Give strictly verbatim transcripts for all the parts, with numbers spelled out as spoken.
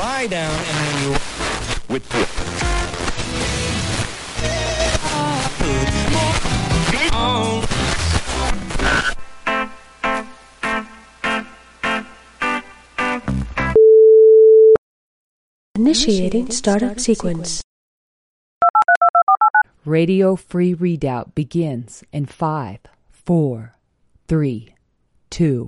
lie down and then you with the Initiating startup sequence. Radio Free Redoubt begins in five, four, three, two.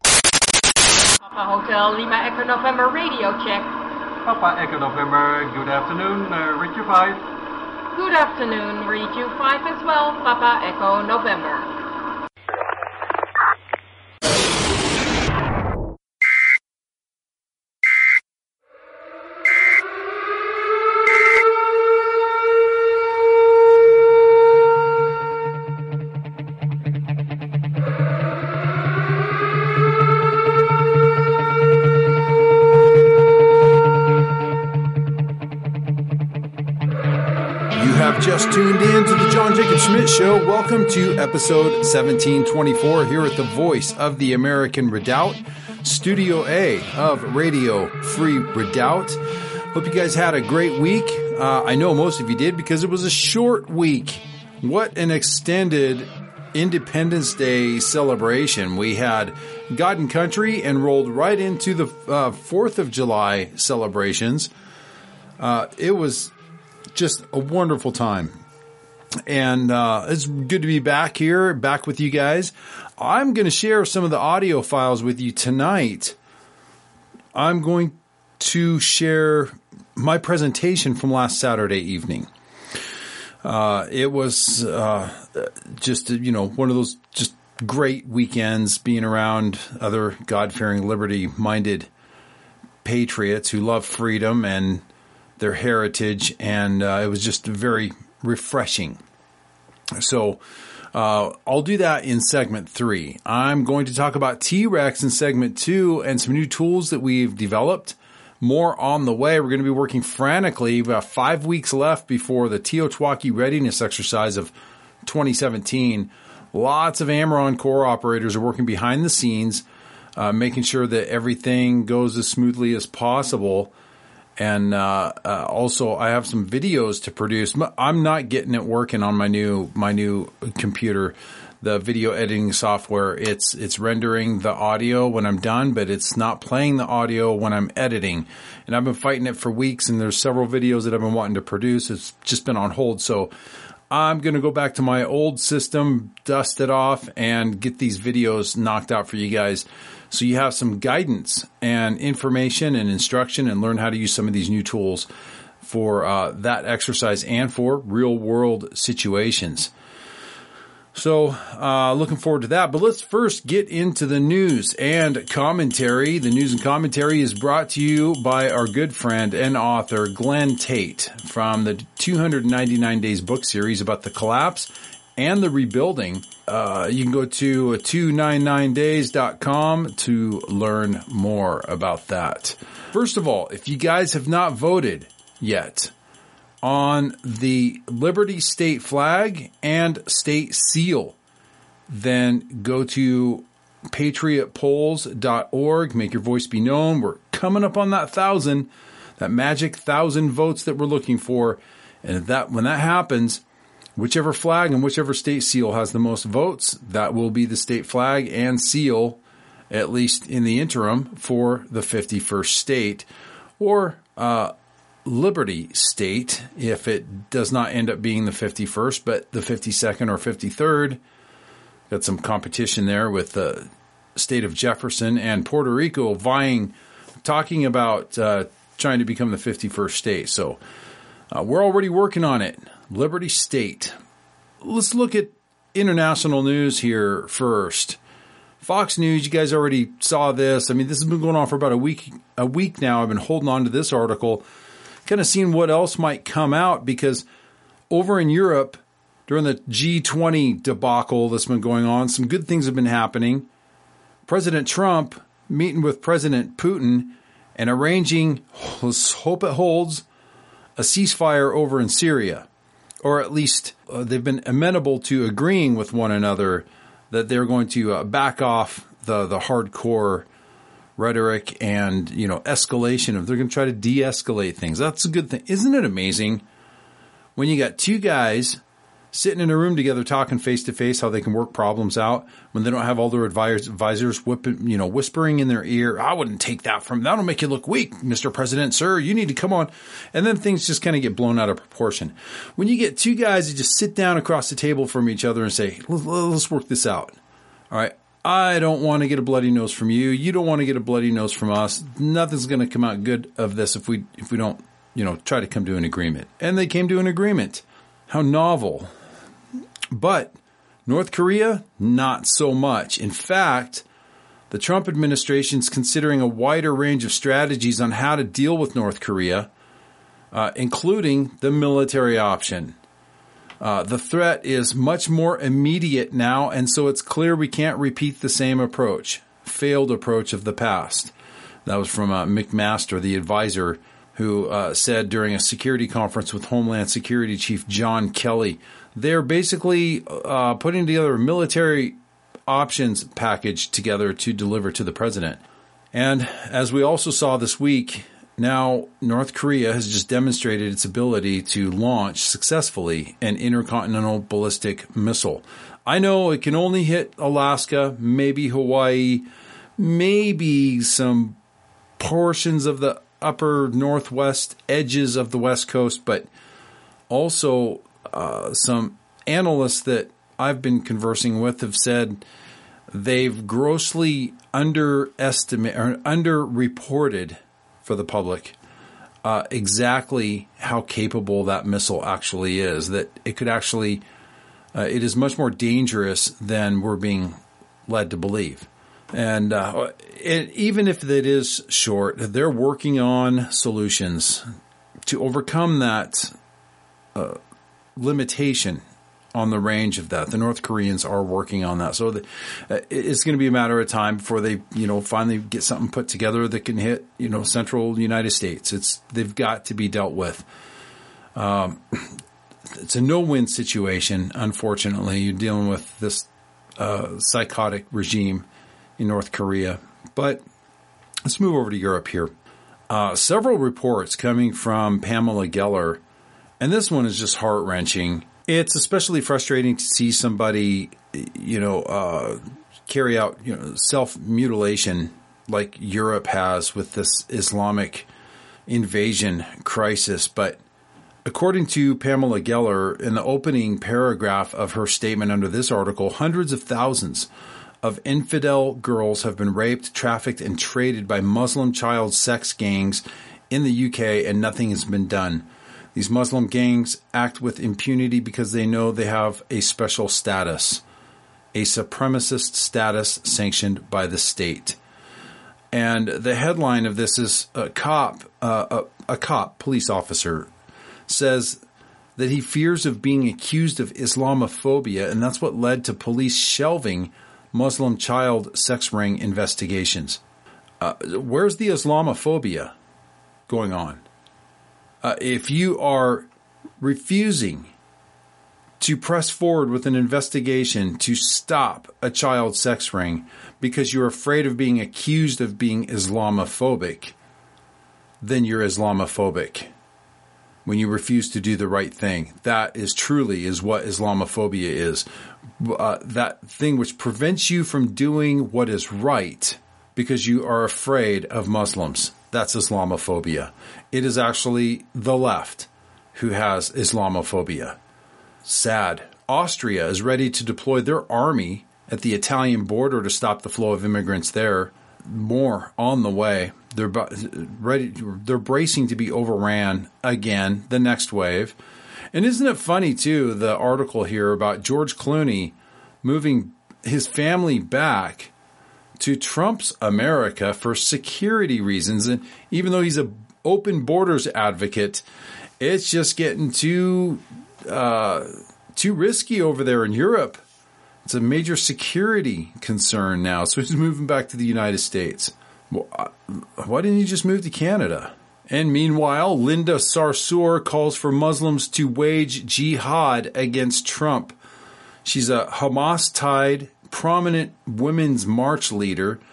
Papa Hotel Lima Echo November radio check. Papa Echo November, good afternoon, uh, read you five. Good afternoon, read you five as well, Papa Echo November. Just tuned in to the John Jacob Schmidt Show. Welcome to episode seventeen twenty-four here at the voice of the American Redoubt, Studio A of Radio Free Redoubt. Hope you guys had a great week. Uh, I know most of you did because it was a short week. What an extended Independence Day celebration. We had God and Country and rolled right into the uh, fourth of July celebrations. Uh, it was just a wonderful time. And uh, it's good to be back here, back with you guys. I'm going to share some of the audio files with you tonight. I'm going to share my presentation from last Saturday evening. Uh, it was uh, just, you know, one of those just great weekends being around other God-fearing, liberty-minded patriots who love freedom and their heritage, and uh, it was just very refreshing. So uh, I'll do that in segment three. I'm going to talk about T-Rex in segment two and some new tools that we've developed. More on the way. We're going to be working frantically. We've got five weeks left before the Teotihuacan readiness exercise of twenty seventeen. Lots of Amaron Corps operators are working behind the scenes, uh, making sure that everything goes as smoothly as possible. And uh, uh, also, I have some videos to produce. I'm not getting it working on my new my new computer, the video editing software. It's it's rendering the audio when I'm done, but it's not playing the audio when I'm editing. And I've been fighting it for weeks, and there's several videos that I've been wanting to produce. It's just been on hold. So I'm going to go back to my old system, dust it off, and get these videos knocked out for you guys. So you have some guidance and information and instruction and learn how to use some of these new tools for uh, that exercise and for real world situations. So uh, looking forward to that. But let's first get into the news and commentary. The news and commentary is brought to you by our good friend and author Glenn Tate from the two hundred ninety-nine Days book series about the collapse and the rebuilding. Uh, you can go to two ninety-nine days dot com to learn more about that. First of all, if you guys have not voted yet on the Liberty State flag and state seal, then go to patriot polls dot org. Make your voice be known. We're coming up on that thousand, that magic thousand votes that we're looking for. And that when that happens, whichever flag and whichever state seal has the most votes, that will be the state flag and seal, at least in the interim, for the fifty-first state, or uh, Liberty State, if it does not end up being the fifty-first, but the fifty-second or fifty-third. Got some competition there with the state of Jefferson and Puerto Rico vying, talking about uh, trying to become the fifty-first state. So uh, we're already working on it. Liberty State. Let's look at international news here first. Fox News, you guys already saw this. I mean, this has been going on for about a week, a week now. I've been holding on to this article, kind of seeing what else might come out, because over in Europe, during the G twenty debacle that's been going on, some good things have been happening. President Trump meeting with President Putin and arranging, let's hope it holds, a ceasefire over in Syria. Or at least uh, they've been amenable to agreeing with one another that they're going to uh, back off the, the hardcore rhetoric and, you know, escalation of they're going to try to de-escalate things. That's a good thing. Isn't it amazing when you got two guys sitting in a room together talking face to face how they can work problems out when they don't have all their advisors, advisors whipping, you know, whispering in their ear. I wouldn't take that from, that'll make you look weak, Mister President, sir. You need to come on. And then things just kind of get blown out of proportion. When you get two guys that just sit down across the table from each other and say, let's work this out. All right. I don't want to get a bloody nose from you. You don't want to get a bloody nose from us. Nothing's going to come out good of this if we, if we don't, you know, try to come to an agreement. And they came to an agreement. How novel. But North Korea, not so much. In fact, the Trump administration is considering a wider range of strategies on how to deal with North Korea, uh, including the military option. Uh, the threat is much more immediate now, and so it's clear we can't repeat the same approach, failed approach of the past. That was from uh, McMaster, the advisor, who uh, said during a security conference with Homeland Security Chief John Kelly, they're basically uh, putting together a military options package together to deliver to the president. And as we also saw this week, now North Korea has just demonstrated its ability to launch successfully an intercontinental ballistic missile. I know it can only hit Alaska, maybe Hawaii, maybe some portions of the upper northwest edges of the West Coast, but also uh, some analysts that I've been conversing with have said they've grossly underestimated or underreported for the public uh, exactly how capable that missile actually is, that it could actually, uh, it is much more dangerous than we're being led to believe. And uh, it, even if it is short, they're working on solutions to overcome that uh, limitation on the range of that. The North Koreans are working on that. So the, uh, it's going to be a matter of time before they, you know, finally get something put together that can hit, you know, central United States. It's, they've got to be dealt with. Um, it's a no-win situation, unfortunately. You're dealing with this uh, psychotic regime in North Korea. But let's move over to Europe here. Uh, several reports coming from Pamela Geller, and this one is just heart-wrenching. It's especially frustrating to see somebody, you know, uh, carry out, you know, self-mutilation like Europe has with this Islamic invasion crisis. But according to Pamela Geller, in the opening paragraph of her statement under this article, hundreds of thousands of infidel girls have been raped, trafficked, and traded by Muslim child sex gangs in the U K, and nothing has been done. These Muslim gangs act with impunity because they know they have a special status, a supremacist status sanctioned by the state. And the headline of this is a cop, uh, a, a cop, police officer, says that he fears of being accused of Islamophobia, and that's what led to police shelving Muslim child sex ring investigations. Uh, where's the Islamophobia going on? Uh, if you are refusing to press forward with an investigation to stop a child sex ring because you're afraid of being accused of being Islamophobic, then you're Islamophobic. When you refuse to do the right thing, that is truly is what Islamophobia is. Uh, that thing which prevents you from doing what is right because you are afraid of Muslims. That's Islamophobia. It is actually the left who has Islamophobia. Sad. Austria is ready to deploy their army at the Italian border to stop the flow of immigrants there. More on the way. They're ready. They're bracing to be overran again, the next wave. And isn't it funny, too, the article here about George Clooney moving his family back to Trump's America for security reasons. And even though he's an open borders advocate, it's just getting too uh, too risky over there in Europe. It's a major security concern now. So he's moving back to the United States. Well, why didn't he just move to Canada? And meanwhile, Linda Sarsour calls for Muslims to wage jihad against Trump. She's a Hamas-tied prominent women's march leader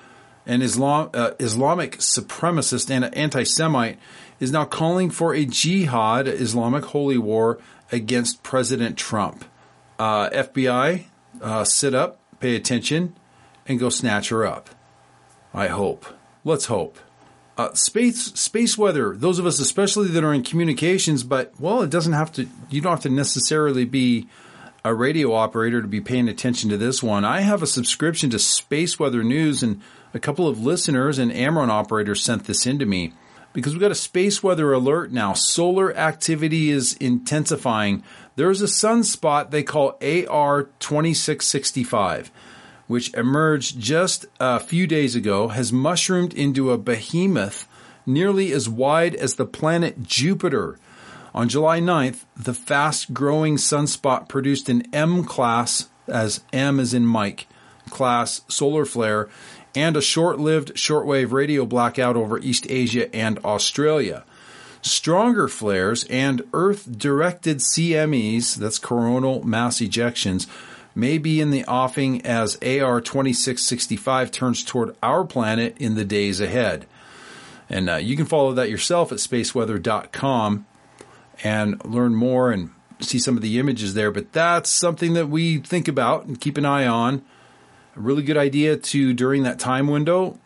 an Islam, uh, Islamic supremacist and anti-Semite, is now calling for a jihad, Islamic holy war, against President Trump. Uh, F B I, uh, sit up, pay attention, and go snatch her up. I hope. Let's hope. Uh, space space weather, those of us especially that are in communications, but, well, it doesn't have to, you don't have to necessarily be a radio operator to be paying attention to this one. I have a subscription to Space Weather News, and a couple of listeners and Amron operators sent this in to me because we've got a space weather alert now. Solar activity is intensifying. There's a sunspot they call A R twenty-six sixty-five, which emerged just a few days ago, has mushroomed into a behemoth nearly as wide as the planet Jupiter. On July ninth, the fast-growing sunspot produced an M-class, as M as in Mike, class solar flare, and a short-lived shortwave radio blackout over East Asia and Australia. Stronger flares and Earth-directed C M Es, that's coronal mass ejections, may be in the offing as A R twenty-six sixty-five turns toward our planet in the days ahead. And uh, you can follow that yourself at space weather dot com and learn more and see some of the images there. But that's something that we think about and keep an eye on. A really good idea to, during that time window,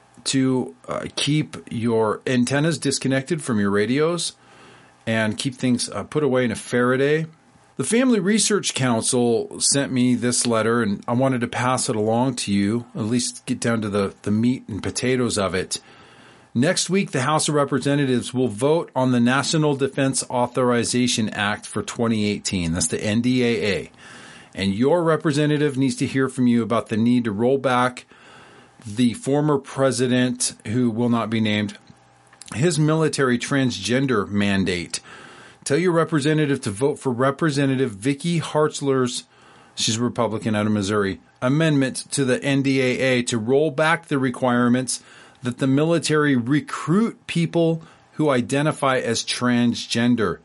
to uh, keep your antennas disconnected from your radios and keep things uh, put away in a Faraday. The Family Research Council sent me this letter, and I wanted to pass it along to you, at least get down to the, the meat and potatoes of it. Next week, the House of Representatives will vote on the National Defense Authorization Act for twenty eighteen. That's the N D A A. And your representative needs to hear from you about the need to roll back the former president, who will not be named, his military transgender mandate. Tell your representative to vote for Representative Vicky Hartzler's, she's a Republican out of Missouri, amendment to the N D A A to roll back the requirements that the military recruit people who identify as transgender,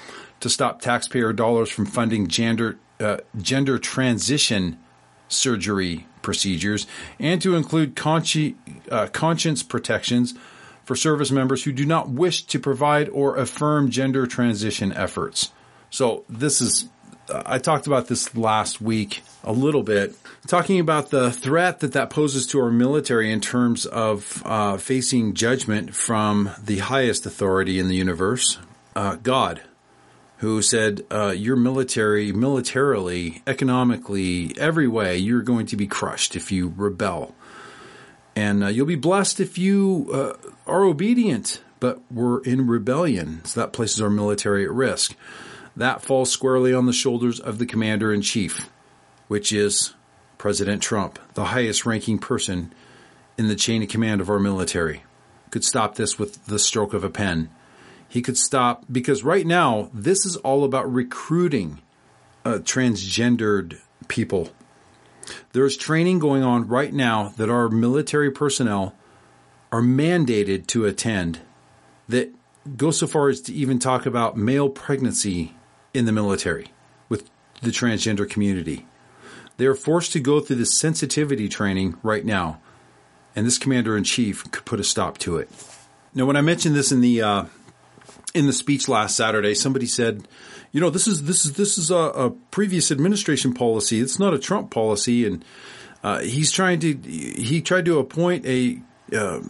to stop taxpayer dollars from funding gender, uh, gender transition surgery procedures, and to include consci- uh, conscience protections for service members who do not wish to provide or affirm gender transition efforts. So this is, uh, I talked about this last week a little bit, talking about the threat that that poses to our military in terms of uh, facing judgment from the highest authority in the universe, uh, God, who said, uh, your military, militarily, economically, every way, you're going to be crushed if you rebel. And uh, you'll be blessed if you uh, are obedient, but we're in rebellion. So that places our military at risk. That falls squarely on the shoulders of the commander-in-chief, which is President Trump, the highest-ranking person in the chain of command of our military. Could stop this with the stroke of a pen. He could stop, because right now, this is all about recruiting uh, transgendered people. There's training going on right now that our military personnel are mandated to attend that goes so far as to even talk about male pregnancy in the military with the transgender community. They are forced to go through this sensitivity training right now, and this commander-in-chief could put a stop to it. Now, when I mentioned this in the uh, in the speech last Saturday, somebody said, you know, this is this is this is a, a previous administration policy. It's not a Trump policy, and uh, he's trying to he tried to appoint a uh,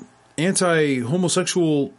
anti-homosexual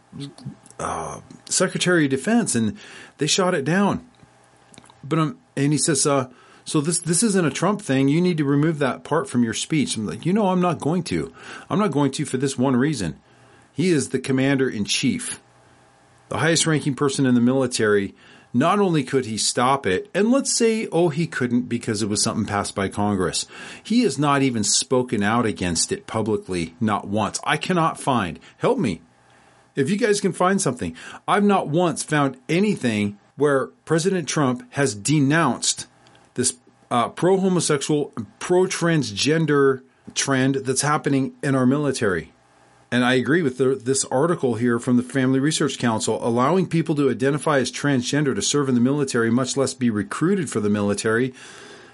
uh, Secretary of Defense, and they shot it down. But um, and he says, uh, so this this isn't a Trump thing. You need to remove that part from your speech. I'm like, you know, I'm not going to. I'm not going to for this one reason. He is the commander-in-chief, the highest-ranking person in the military. Not only could he stop it, and let's say, oh, he couldn't because it was something passed by Congress. He has not even spoken out against it publicly, not once. I cannot find. Help me. If you guys can find something. I've not once found anything where President Trump has denounced this uh, pro-homosexual, pro-transgender trend that's happening in our military. And I agree with the, this article here from the Family Research Council, allowing people to identify as transgender to serve in the military, much less be recruited for the military,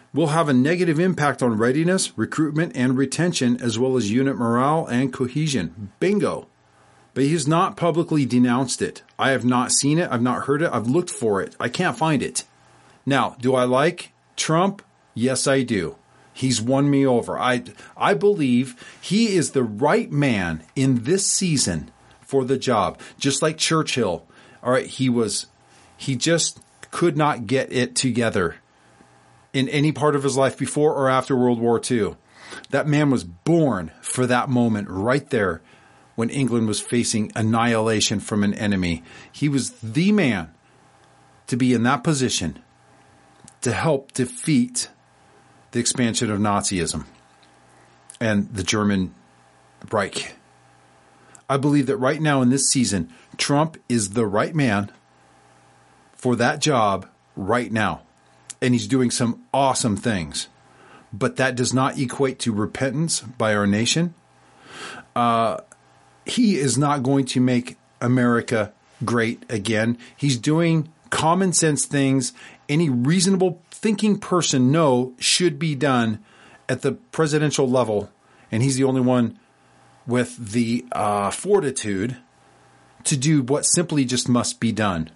will have a negative impact on readiness, recruitment, and retention, as well as unit morale and cohesion. Bingo. But he has not publicly denounced it. I have not seen it. I've not heard it. I've looked for it. I can't find it. Now, do I like Trump? Yes, I do. He's won me over. I, I believe he is the right man in this season for the job. Just like Churchill. All right, he was, he just could not get it together in any part of his life before or after World War Two. That man was born for that moment right there when England was facing annihilation from an enemy. He was the man to be in that position to help defeat the expansion of Nazism and the German Reich. I believe that right now in this season, Trump is the right man for that job right now. And he's doing some awesome things. But that does not equate to repentance by our nation. Uh, he is not going to make America great again. He's doing common sense things any reasonable thinking person know should be done at the presidential level. And he's the only one with the uh, fortitude to do what simply just must be done.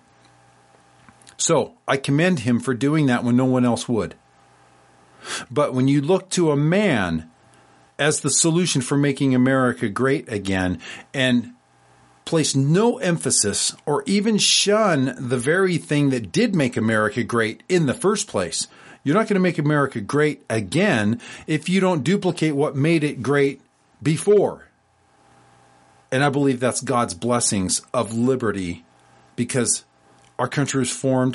So I commend him for doing that when no one else would. But when you look to a man as the solution for making America great again and place no emphasis or even shun the very thing that did make America great in the first place, you're not going to make America great again if you don't duplicate what made it great before. And I believe that's God's blessings of liberty, because our country was formed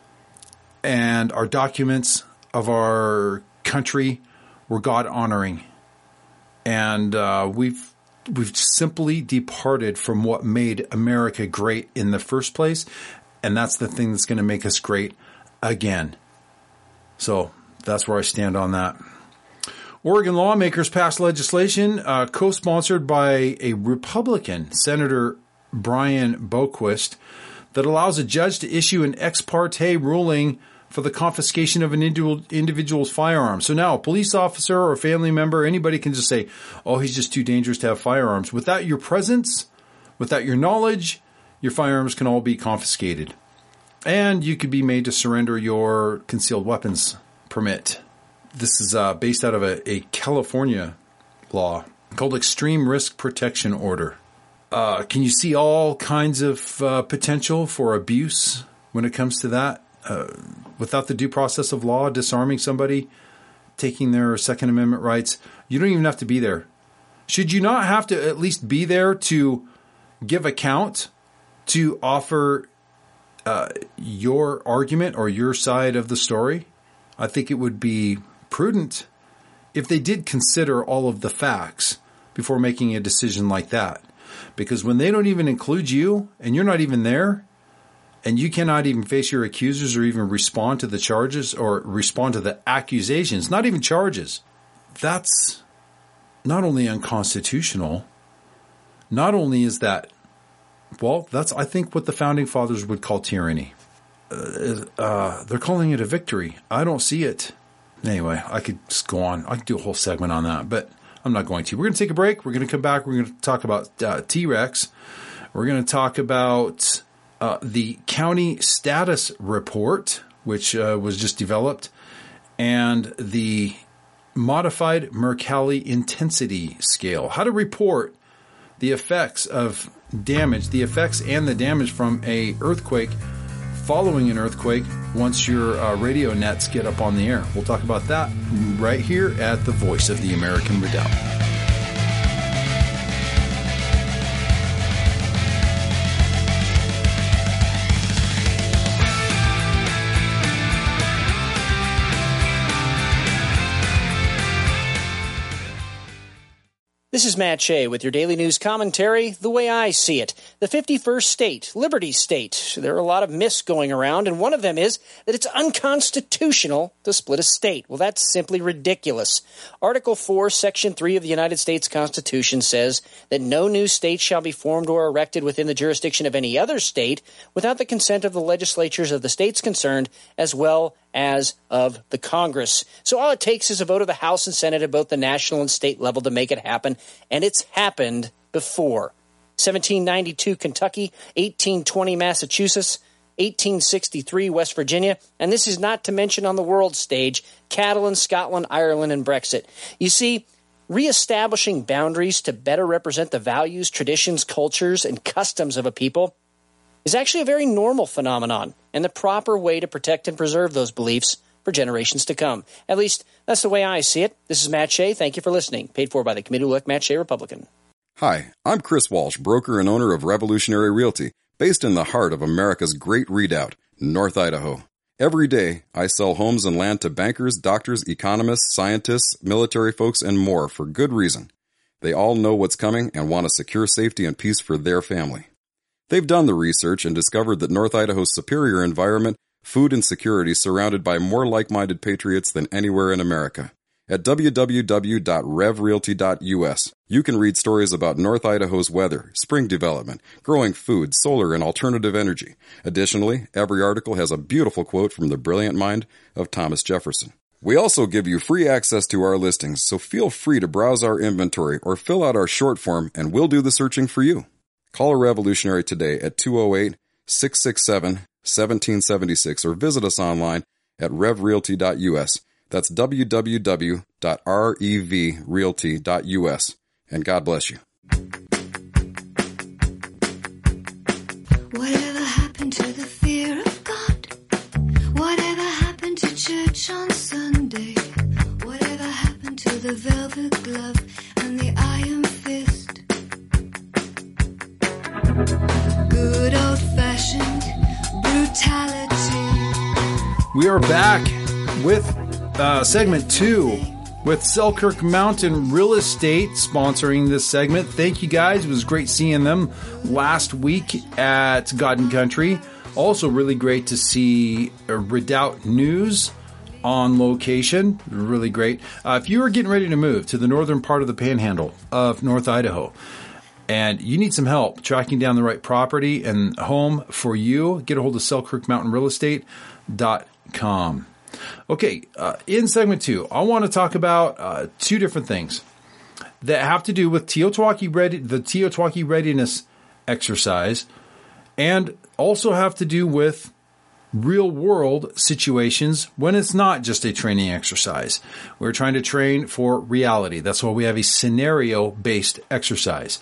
and our documents of our country were God honoring. And uh, we've we've simply departed from what made America great in the first place. And that's the thing that's going to make us great again. So that's where I stand on that. Oregon lawmakers passed legislation uh, co-sponsored by a Republican, Senator Brian Boquist, that allows a judge to issue an ex parte ruling for the confiscation of an individual's firearm. So now a police officer or a family member, anybody can just say, oh, he's just too dangerous to have firearms. Without your presence, without your knowledge, your firearms can all be confiscated. And you could be made to surrender your concealed weapons permit. This is uh, based out of a, a California law called Extreme Risk Protection Order. Uh, can you see all kinds of uh, potential for abuse when it comes to that? Uh, without the due process of law, disarming somebody, taking their Second Amendment rights, you don't even have to be there. Should you not have to at least be there to give account, to offer uh, your argument or your side of the story? I think it would be prudent if they did consider all of the facts before making a decision like that. Because when they don't even include you and you're not even there, and you cannot even face your accusers or even respond to the charges or respond to the accusations, not even charges, that's not only unconstitutional, not only is that, well, that's, I think, what the founding fathers would call tyranny. Uh, uh, they're calling it a victory. I don't see it. Anyway, I could just go on. I could do a whole segment on that, but I'm not going to. We're going to take a break. We're going to come back. We're going to talk about uh, T-Rex. We're going to talk about uh, the county status report, which uh, was just developed, and the modified Mercalli intensity scale. How to report the effects of damage, the effects and the damage from a earthquake following an earthquake once your uh, radio nets get up on the air. We'll talk about that right here at the Voice of the American Redoubt. This is Matt Shea with your daily news commentary, the way I see it. The fifty-first state, Liberty State. There are a lot of myths going around, and one of them is that it's unconstitutional to split a state. Well, that's simply ridiculous. Article four, Section three of the United States Constitution says that no new state shall be formed or erected within the jurisdiction of any other state without the consent of the legislatures of the states concerned, as well as of the Congress. So all it takes is a vote of the House and Senate at both the national and state level to make it happen, and it's happened before. seventeen ninety-two Kentucky, eighteen twenty Massachusetts, eighteen sixty-three West Virginia, and this is not to mention on the world stage, Catalan, Scotland, Ireland, and Brexit. You see, reestablishing boundaries to better represent the values, traditions, cultures, and customs of a people is actually a very normal phenomenon and the proper way to protect and preserve those beliefs for generations to come. At least, that's the way I see it. This is Matt Shea. Thank you for listening. Paid for by the committee-elect Matt Shea Republican. Hi, I'm Chris Walsh, broker and owner of Revolutionary Realty, based in the heart of America's great redoubt, North Idaho. Every day, I sell homes and land to bankers, doctors, economists, scientists, military folks, and more for good reason. They all know what's coming and want a secure safety and peace for their family. They've done the research and discovered that North Idaho's superior environment, food, and security surrounded by more like-minded patriots than anywhere in America. At w w w dot rev realty dot u s, you can read stories about North Idaho's weather, spring development, growing food, solar, and alternative energy. Additionally, every article has a beautiful quote from the brilliant mind of Thomas Jefferson. We also give you free access to our listings, so feel free to browse our inventory or fill out our short form, and we'll do the searching for you. Call a Revolutionary today at two oh eight, six six seven, one seven seven six or visit us online at rev realty dot u s. That's w w w dot rev realty dot u s. And God bless you. Whatever happened to the fear of God? Whatever happened to church on Sunday? Whatever happened to the velvet glove and the iron fist? Good old-fashioned brutality. We are back with uh, segment two with Selkirk Mountain Real Estate sponsoring this segment. Thank you guys. It was great seeing them last week at God and Country. Also really great to see uh, Redoubt News on location. Really great. Uh, if you are getting ready to move to the northern part of the panhandle of North Idaho, and you need some help tracking down the right property and home for you, get a hold of selkirk mountain real estate dot com. Okay, uh, in segment two, I want to talk about uh, two different things that have to do with Teotihuacan ready, the Teotihuacan readiness exercise, and also have to do with real-world situations when it's not just a training exercise. We're trying to train for reality. That's why we have a scenario-based exercise.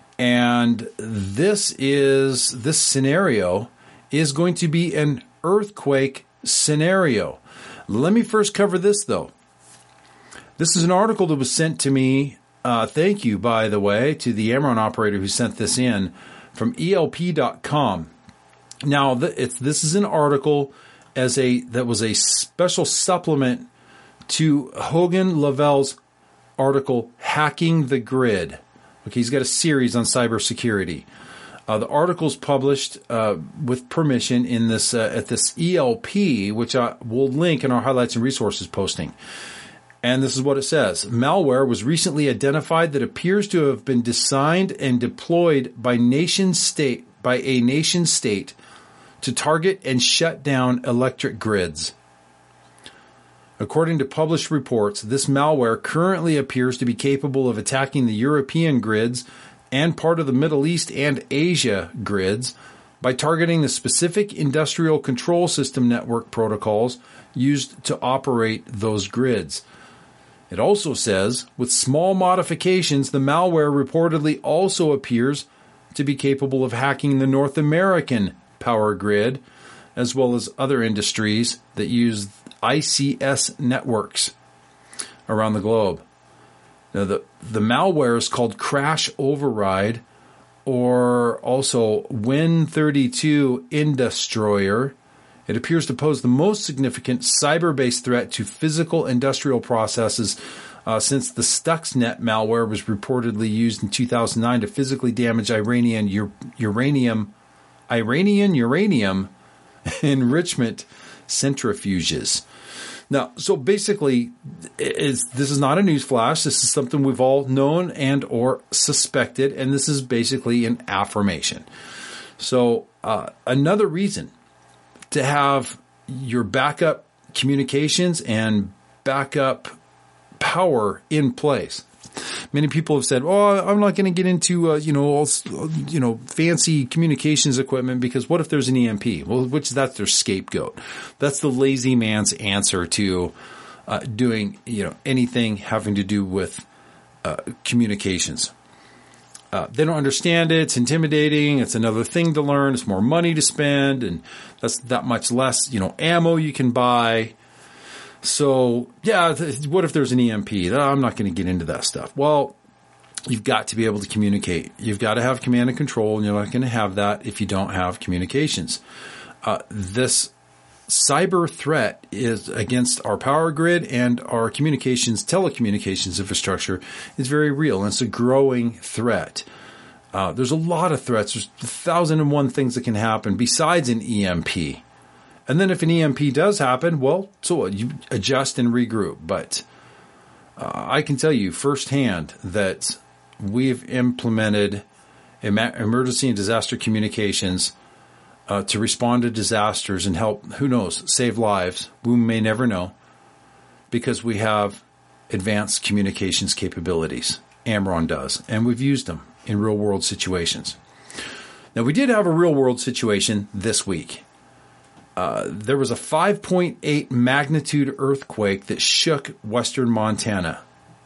And this is this scenario is going to be an earthquake scenario. Let me first cover this, though. This is an article that was sent to me. Uh, thank you, by the way, to the Amron operator who sent this in from E L P dot com. Now, it's, this is an article as a that was a special supplement to Hogan Lovel's article, Hacking the Grid. Okay, he's got a series on cybersecurity. Uh, the article's published uh, with permission in this uh, at this E L P, which I will link in our highlights and resources posting. And this is what it says. Malware was recently identified that appears to have been designed and deployed by nation state by a nation state to target and shut down electric grids. According to published reports, this malware currently appears to be capable of attacking the European grids and part of the Middle East and Asia grids by targeting the specific industrial control system network protocols used to operate those grids. It also says, with small modifications, the malware reportedly also appears to be capable of hacking the North American power grid, as well as other industries that use I C S networks around the globe. Now, the, the malware is called Crash Override, or also Win thirty-two Industroyer. It appears to pose the most significant cyber-based threat to physical industrial processes uh, since the Stuxnet malware was reportedly used in two thousand nine to physically damage Iranian ur- uranium, Iranian uranium enrichment centrifuges. Now, so basically, it's, this is not a news flash. This is something we've all known and or suspected, and this is basically an affirmation. So uh, another reason to have your backup communications and backup power in place. Many people have said, "Oh, I'm not going to get into uh, you know all, you know fancy communications equipment because what if there's an E M P?" Well, which that's their scapegoat. That's the lazy man's answer to uh, doing you know anything having to do with uh, communications. Uh, they don't understand it. It's intimidating. It's another thing to learn. It's more money to spend, and that's that much less you know ammo you can buy. So, yeah, th- what if there's an E M P? I'm not going to get into that stuff. Well, you've got to be able to communicate. You've got to have command and control, and you're not going to have that if you don't have communications. Uh, this cyber threat is against our power grid and our communications, telecommunications infrastructure is very real, and it's a growing threat. Uh, there's a lot of threats. There's a thousand and one things that can happen besides an E M P. And then if an E M P does happen, well, so what? You adjust and regroup. But uh, I can tell you firsthand that we've implemented em- emergency and disaster communications uh, to respond to disasters and help, who knows, save lives. We may never know because we have advanced communications capabilities. Amron does. And we've used them in real-world situations. Now, we did have a real-world situation this week. Uh, there was a five point eight magnitude earthquake that shook western Montana.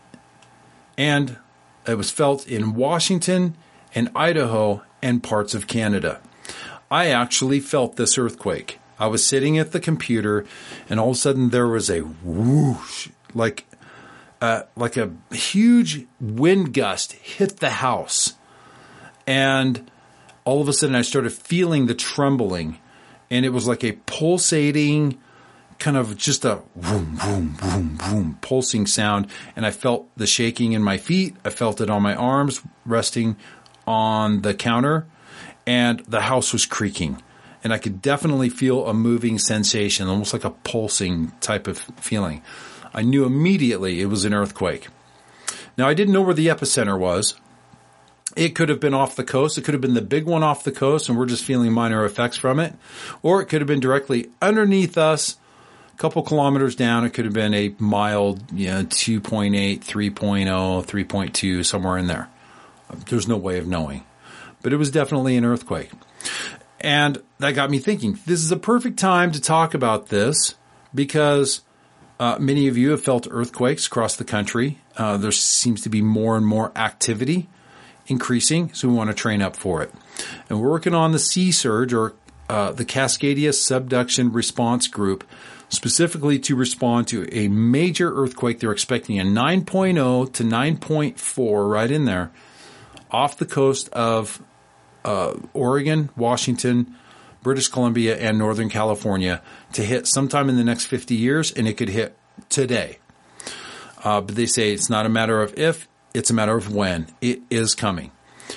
And it was felt in Washington and Idaho and parts of Canada. I actually felt this earthquake. I was sitting at the computer and all of a sudden there was a whoosh, like, uh, like a huge wind gust hit the house. And all of a sudden I started feeling the trembling. And it was like a pulsating, kind of just a boom, boom, boom, boom, pulsing sound. And I felt the shaking in my feet. I felt it on my arms resting on the counter. And the house was creaking. And I could definitely feel a moving sensation, almost like a pulsing type of feeling. I knew immediately it was an earthquake. Now, I didn't know where the epicenter was. It could have been off the coast. It could have been the big one off the coast, and we're just feeling minor effects from it. Or it could have been directly underneath us, a couple kilometers down. It could have been a mild, you know, two point eight, three point oh, three point two, somewhere in there. There's no way of knowing. But it was definitely an earthquake. And that got me thinking, this is a perfect time to talk about this because uh, many of you have felt earthquakes across the country. Uh, there seems to be more and more activity increasing, so we want to train up for it. And we're working on the Sea Surge, or uh, the Cascadia Subduction Response Group, specifically to respond to a major earthquake. They're expecting a nine point oh to nine point four right in there off the coast of uh, Oregon, Washington, British Columbia, and Northern California to hit sometime in the next fifty years, and it could hit today. Uh, but they say it's not a matter of if, it's a matter of when. It is coming.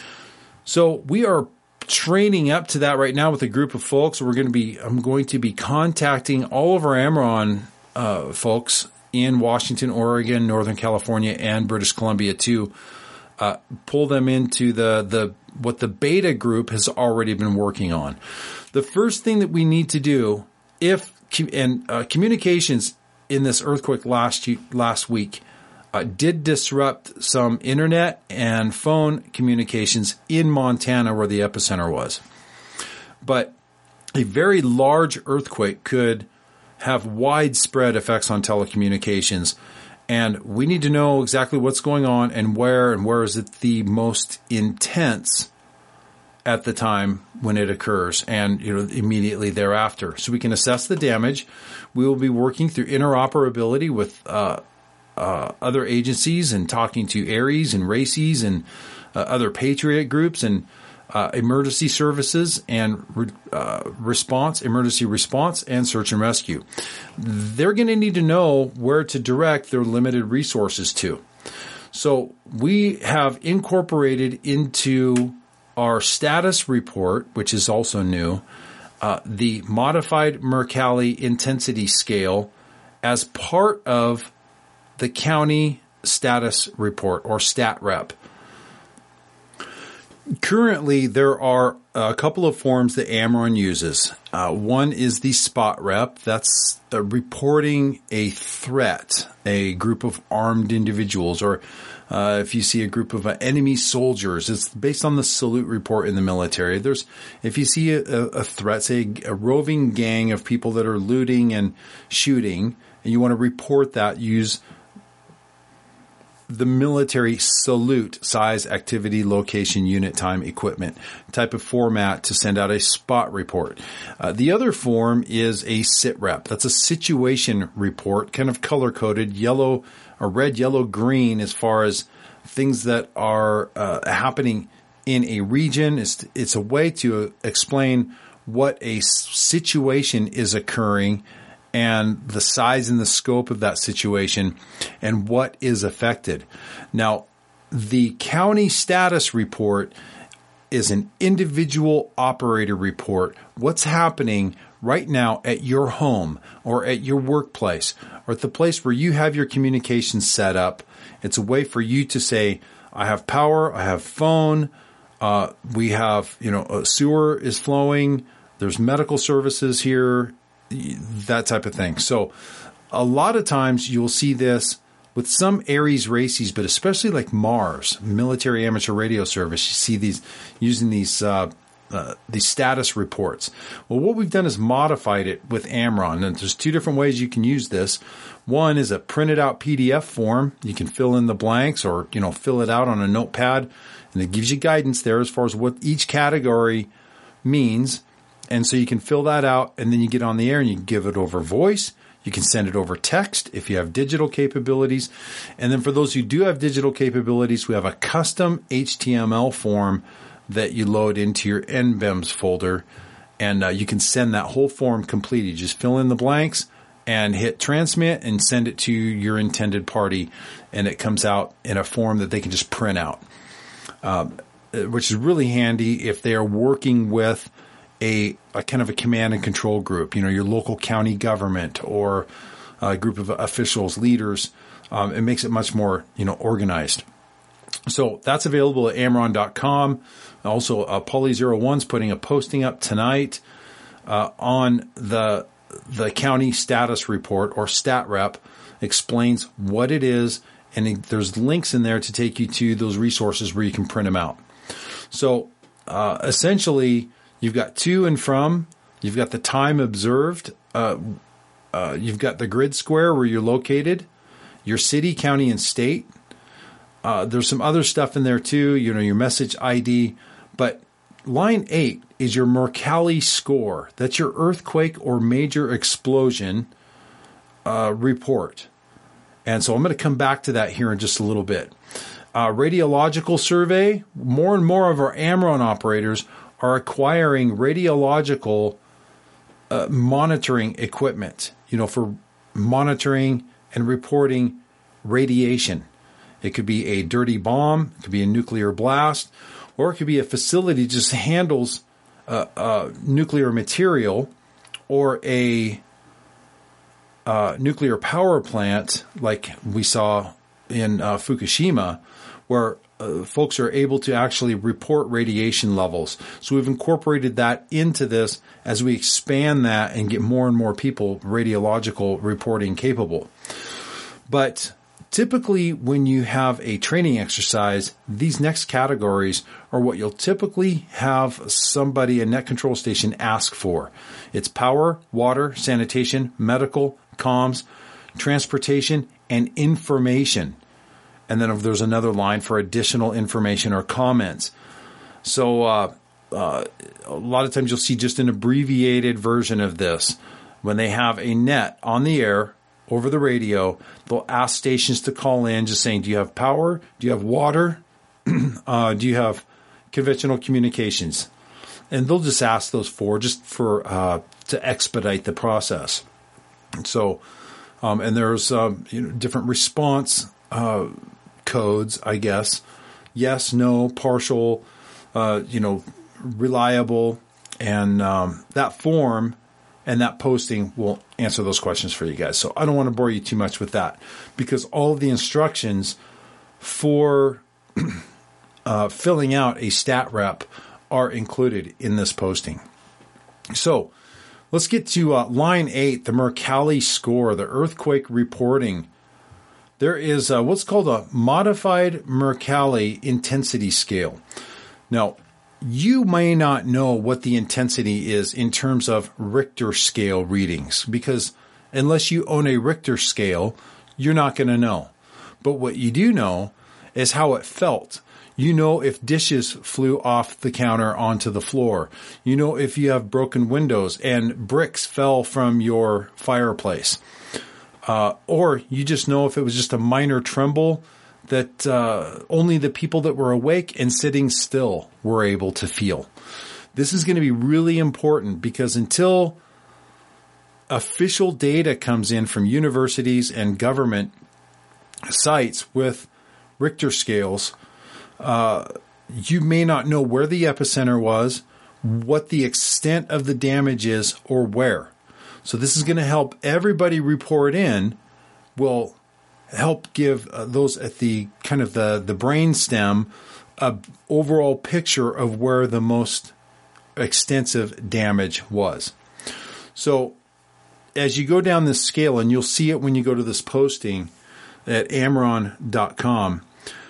So we are training up to that right now with a group of folks. We're going to be, I'm going to be contacting all of our Amron uh, folks in Washington, Oregon, Northern California, and British Columbia to uh, pull them into the, the, what the beta group has already been working on. The first thing that we need to do if, and uh, communications in this earthquake last, last week, Uh, did disrupt some internet and phone communications in Montana where the epicenter was. But a very large earthquake could have widespread effects on telecommunications. And we need to know exactly what's going on and where, and where is it the most intense at the time when it occurs and, you know, immediately thereafter. So we can assess the damage. We will be working through interoperability with uh Uh, other agencies and talking to ARES and RACES and uh, other Patriot groups and uh, emergency services and re- uh, response, emergency response, and search and rescue. They're going to need to know where to direct their limited resources to. So we have incorporated into our status report, which is also new, uh, the modified Mercalli intensity scale as part of the county status report or stat rep. Currently, there are a couple of forms that AmRun uses. Uh, one is the spot rep. That's uh, reporting a threat, a group of armed individuals, or uh, if you see a group of uh, enemy soldiers. It's based on the salute report in the military. There's, if you see a, a threat, say a roving gang of people that are looting and shooting, and you want to report that, use the military salute size, activity, location, unit, time, equipment type of format to send out a spot report. Uh, the other form is a sit rep. That's a situation report, kind of color coded, yellow or red, yellow, green, as far as things that are uh, happening in a region. It's, it's a way to explain what a situation is occurring and the size and the scope of that situation and what is affected. Now, the county status report is an individual operator report. What's happening right now at your home or at your workplace or at the place where you have your communications set up. It's a way for you to say, I have power, I have phone, uh, we have, you know, a sewer is flowing, there's medical services here, that type of thing. So a lot of times you'll see this with some Aries races, but especially like MARS, Military Amateur Radio Service. You see these using these uh, uh, these status reports. Well, what we've done is modified it with AmRun, and there's two different ways you can use this. One is a printed out P D F form. You can fill in the blanks, or you know, fill it out on a notepad, and it gives you guidance there as far as what each category means. And so you can fill that out, and then you get on the air and you can give it over voice. You can send it over text if you have digital capabilities. And then for those who do have digital capabilities, we have a custom H T M L form that you load into your N B E M S folder. And uh, you can send that whole form complete. You just fill in the blanks and hit transmit and send it to your intended party. And it comes out in a form that they can just print out, um, which is really handy if they are working with A, a kind of a command and control group, you know, your local county government or a group of officials, leaders. Um, it makes it much more, you know, organized. So that's available at amron dot com. Also, uh, Poly zero one's putting a posting up tonight uh, on the the county status report, or stat rep, explains what it is, and it, there's links in there to take you to those resources where you can print them out. So uh, essentially, you've got to and from, you've got the time observed, uh, uh, you've got the grid square where you're located, your city, county, and state. Uh, there's some other stuff in there too, you know, your message I D. But line eight is your Mercalli score. That's your earthquake or major explosion uh, report. And so I'm going to come back to that here in just a little bit. Uh, radiological survey, more and more of our AmRun operators are acquiring radiological uh, monitoring equipment, you know, for monitoring and reporting radiation. It could be a dirty bomb, it could be a nuclear blast, or it could be a facility that just handles uh, uh, nuclear material, or a uh, nuclear power plant like we saw in uh, Fukushima, where Uh, folks are able to actually report radiation levels. So we've incorporated that into this as we expand that and get more and more people radiological reporting capable. But typically when you have a training exercise, these next categories are what you'll typically have somebody, a net control station, ask for. It's power, water, sanitation, medical, comms, transportation, and information. And then if there's another line for additional information or comments. So uh, uh, a lot of times you'll see just an abbreviated version of this. When they have a net on the air over the radio, they'll ask stations to call in just saying, do you have power? Do you have water? uh, do you have conventional communications. And they'll just ask those four just for uh, to expedite the process. So, um, and there's um, you know, different response uh, codes, I guess. Yes, no, partial, uh, you know, reliable, and um, that form and that posting will answer those questions for you guys. So I don't want to bore you too much with that, because all of the instructions for uh, filling out a stat rep are included in this posting. So let's get to uh, line eight, the Mercalli score, the earthquake reporting. There is uh, what's called a modified Mercalli intensity scale. Now, you may not know what the intensity is in terms of Richter scale readings, because unless you own a Richter scale, you're not going to know. But what you do know is how it felt. You know if dishes flew off the counter onto the floor. You know if you have broken windows and bricks fell from your fireplace. Uh, or you just know if it was just a minor tremble that uh, only the people that were awake and sitting still were able to feel. This is going to be really important, because until official data comes in from universities and government sites with Richter scales, uh, you may not know where the epicenter was, what the extent of the damage is, or where. So this is going to help everybody report in, will help give uh, those at the kind of the, the brain stem a overall picture of where the most extensive damage was. So as you go down this scale, and you'll see it when you go to this posting at amron dot com,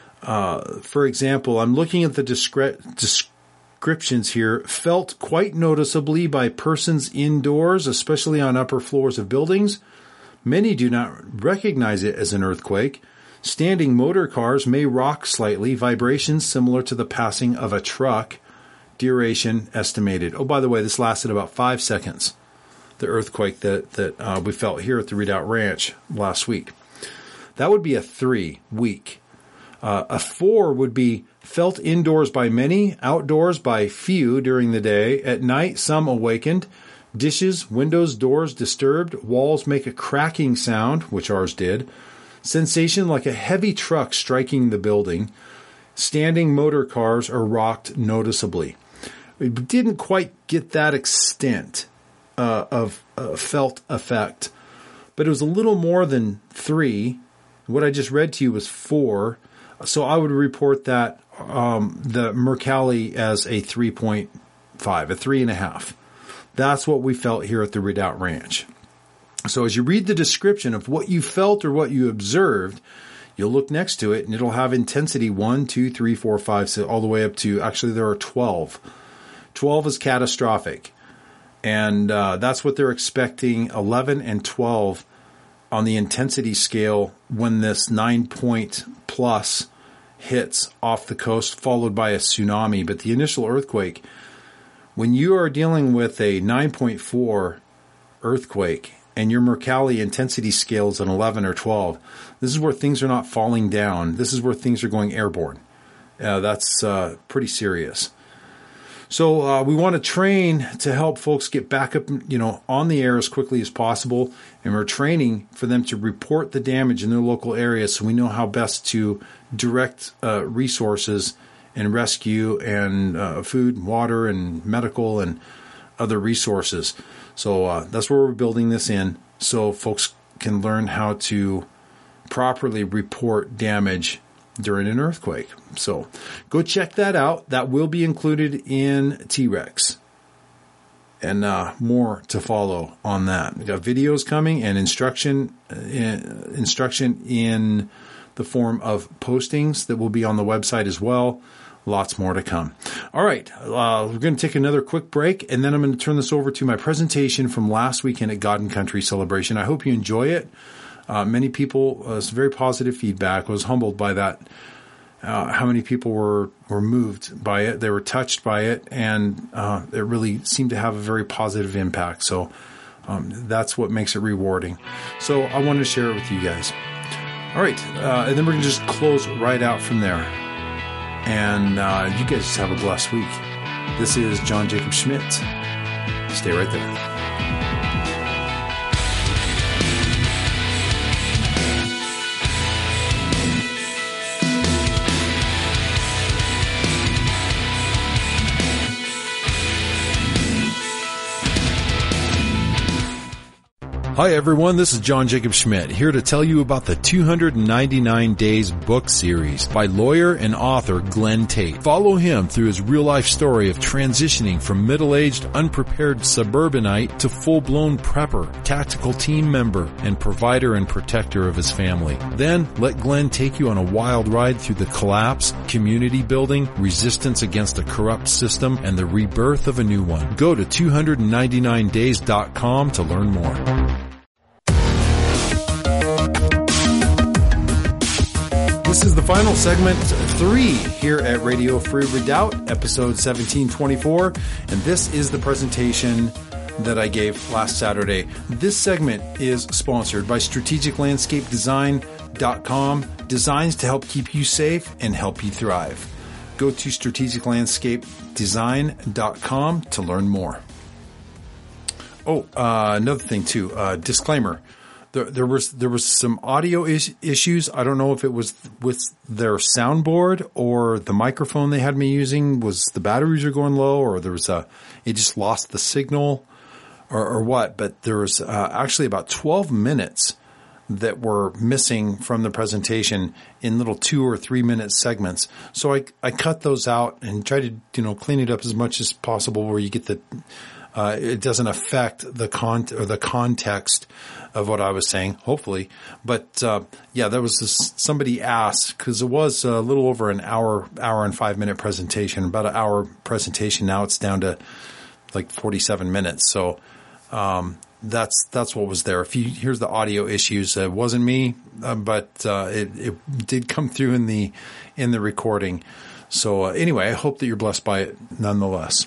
uh, for example, I'm looking at the discre- descriptions here. Felt quite noticeably by persons indoors, especially on upper floors of buildings. Many do not recognize it as an earthquake. Standing motor cars may rock slightly, vibrations similar to the passing of a truck. Duration estimated. Oh, by the way, this lasted about five seconds. The earthquake that, that uh, we felt here at the Redoubt Ranch last week. That would be a three, weak. Uh, a four would be felt indoors by many, outdoors by few during the day. At night, some awakened. Dishes, windows, doors disturbed. Walls make a cracking sound, which ours did. Sensation like a heavy truck striking the building. Standing motor cars are rocked noticeably. We didn't quite get that extent uh, of uh, felt effect, but it was a little more than three. What I just read to you was four. So I would report that um, the Mercalli as a three point five, a three and a half. That's what we felt here at the Redoubt Ranch. So as you read the description of what you felt or what you observed, you'll look next to it and it'll have intensity one, two, three, four, five, six, all the way up to, actually there are twelve. twelve is catastrophic. And uh, that's what they're expecting, eleven and twelve on the intensity scale when this nine point plus hits off the coast, followed by a tsunami. But the initial earthquake, when you are dealing with a nine point four earthquake and your Mercalli intensity scale is an eleven or twelve, this is where things are not falling down. This is where things are going airborne. Uh, that's uh, pretty serious. So uh, we want to train to help folks get back up, you know, on the air as quickly as possible. And we're training for them to report the damage in their local area, so we know how best to direct uh, resources and rescue and uh, food, water, and medical and other resources. So uh, that's where we're building this in, so folks can learn how to properly report damage during an earthquake. So go check that out. That will be included in T-Rex. And uh, more to follow on that. We got videos coming and instruction, uh, instruction in the form of postings that will be on the website as well. Lots more to come. All right, uh, we're going to take another quick break, and then I'm going to turn this over to my presentation from last weekend at God and Country Celebration. I hope you enjoy it. Uh, many people, uh, some very positive feedback. I was humbled by that. Uh, how many people were, were moved by it. They were touched by it, and uh, it really seemed to have a very positive impact. So um, that's what makes it rewarding. So I wanted to share it with you guys. All right, uh, and then we're going to just close right out from there. And uh, you guys just have a blessed week. This is John Jacob Schmidt. Stay right there. Hi everyone, this is John Jacob Schmidt, here to tell you about the two hundred ninety-nine Days book series by lawyer and author Glenn Tate. Follow him through his real-life story of transitioning from middle-aged, unprepared suburbanite to full-blown prepper, tactical team member, and provider and protector of his family. Then, let Glenn take you on a wild ride through the collapse, community building, resistance against a corrupt system, and the rebirth of a new one. Go to two ninety-nine days dot com to learn more. This is the final segment three here at Radio Free Redoubt, episode seventeen twenty-four, and this is the presentation that I gave last Saturday. This segment is sponsored by strategic landscape design dot com, designs to help keep you safe and help you thrive. Go to strategic landscape design dot com to learn more. Oh, uh, another thing too, uh, disclaimer. There, there was there was some audio is, issues. I don't know if it was with their soundboard or the microphone they had me using was the batteries are going low, or there was a it just lost the signal, or, or what. But there was uh, actually about twelve minutes that were missing from the presentation in little two or three minute segments. So I I cut those out and tried to you know clean it up as much as possible where you get the uh, it doesn't affect the con or the context of what I was saying, hopefully. But, uh, yeah, there was this, somebody asked, because it was a little over an hour, hour and five minute presentation, about an hour presentation. Now it's down to like forty-seven minutes. So, um, that's, that's what was there. If you, here's the audio issues. It wasn't me, uh, but, uh, it, it did come through in the, in the recording. So, uh, anyway, I hope that you're blessed by it nonetheless.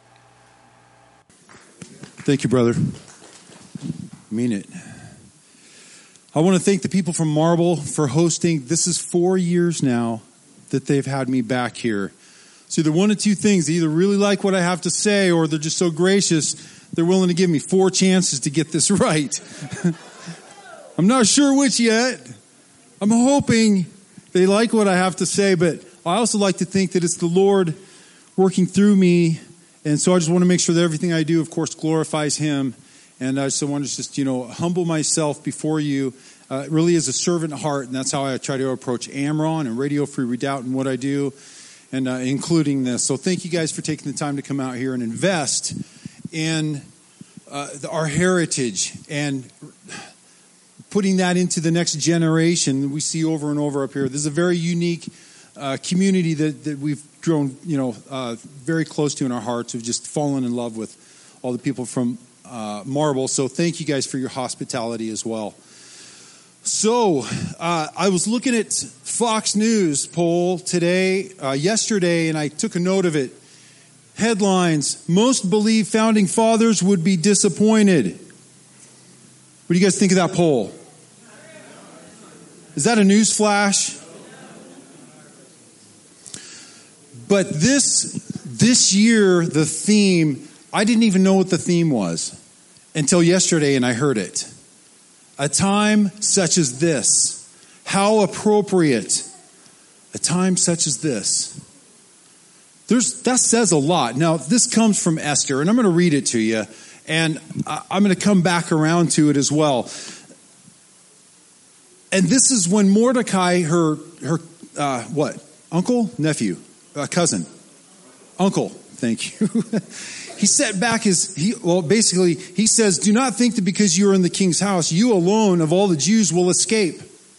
Thank you, brother. Mean it. I want to thank the people from Marble for hosting. This is four years now that they've had me back here. So either one of two things. They either really like what I have to say, or they're just so gracious, they're willing to give me four chances to get this right. I'm not sure which yet. I'm hoping they like what I have to say, but I also like to think that it's the Lord working through me. And so I just want to make sure that everything I do, of course, glorifies Him. And I just want to just, you know, humble myself before you, uh, really as a servant heart. And that's how I try to approach Amron and Radio Free Redoubt and what I do, and uh, including this. So thank you guys for taking the time to come out here and invest in uh, the, our heritage and putting that into the next generation that we see over and over up here. This is a very unique uh, community that, that we've grown, you know, uh, very close to in our hearts. We've just fallen in love with all the people from Uh, Marble. So thank you guys for your hospitality as well. So uh, I was looking at Fox News poll today, uh, yesterday, and I took a note of it. Headlines: most believe founding fathers would be disappointed. What do you guys think of that poll? Is that a news flash? But this this year, the theme, I didn't even know what the theme was until yesterday, and I heard it. A time such as this. How appropriate. A time such as this. There's, that says a lot. Now, this comes from Esther, and I'm going to read it to you, and I'm going to come back around to it as well. And this is when Mordecai, her, her uh, what? Uncle? Nephew? Uh, cousin? Uncle. Thank you. He set back his, he, well, basically, he says, do not think that because you are in the king's house, you alone of all the Jews will escape.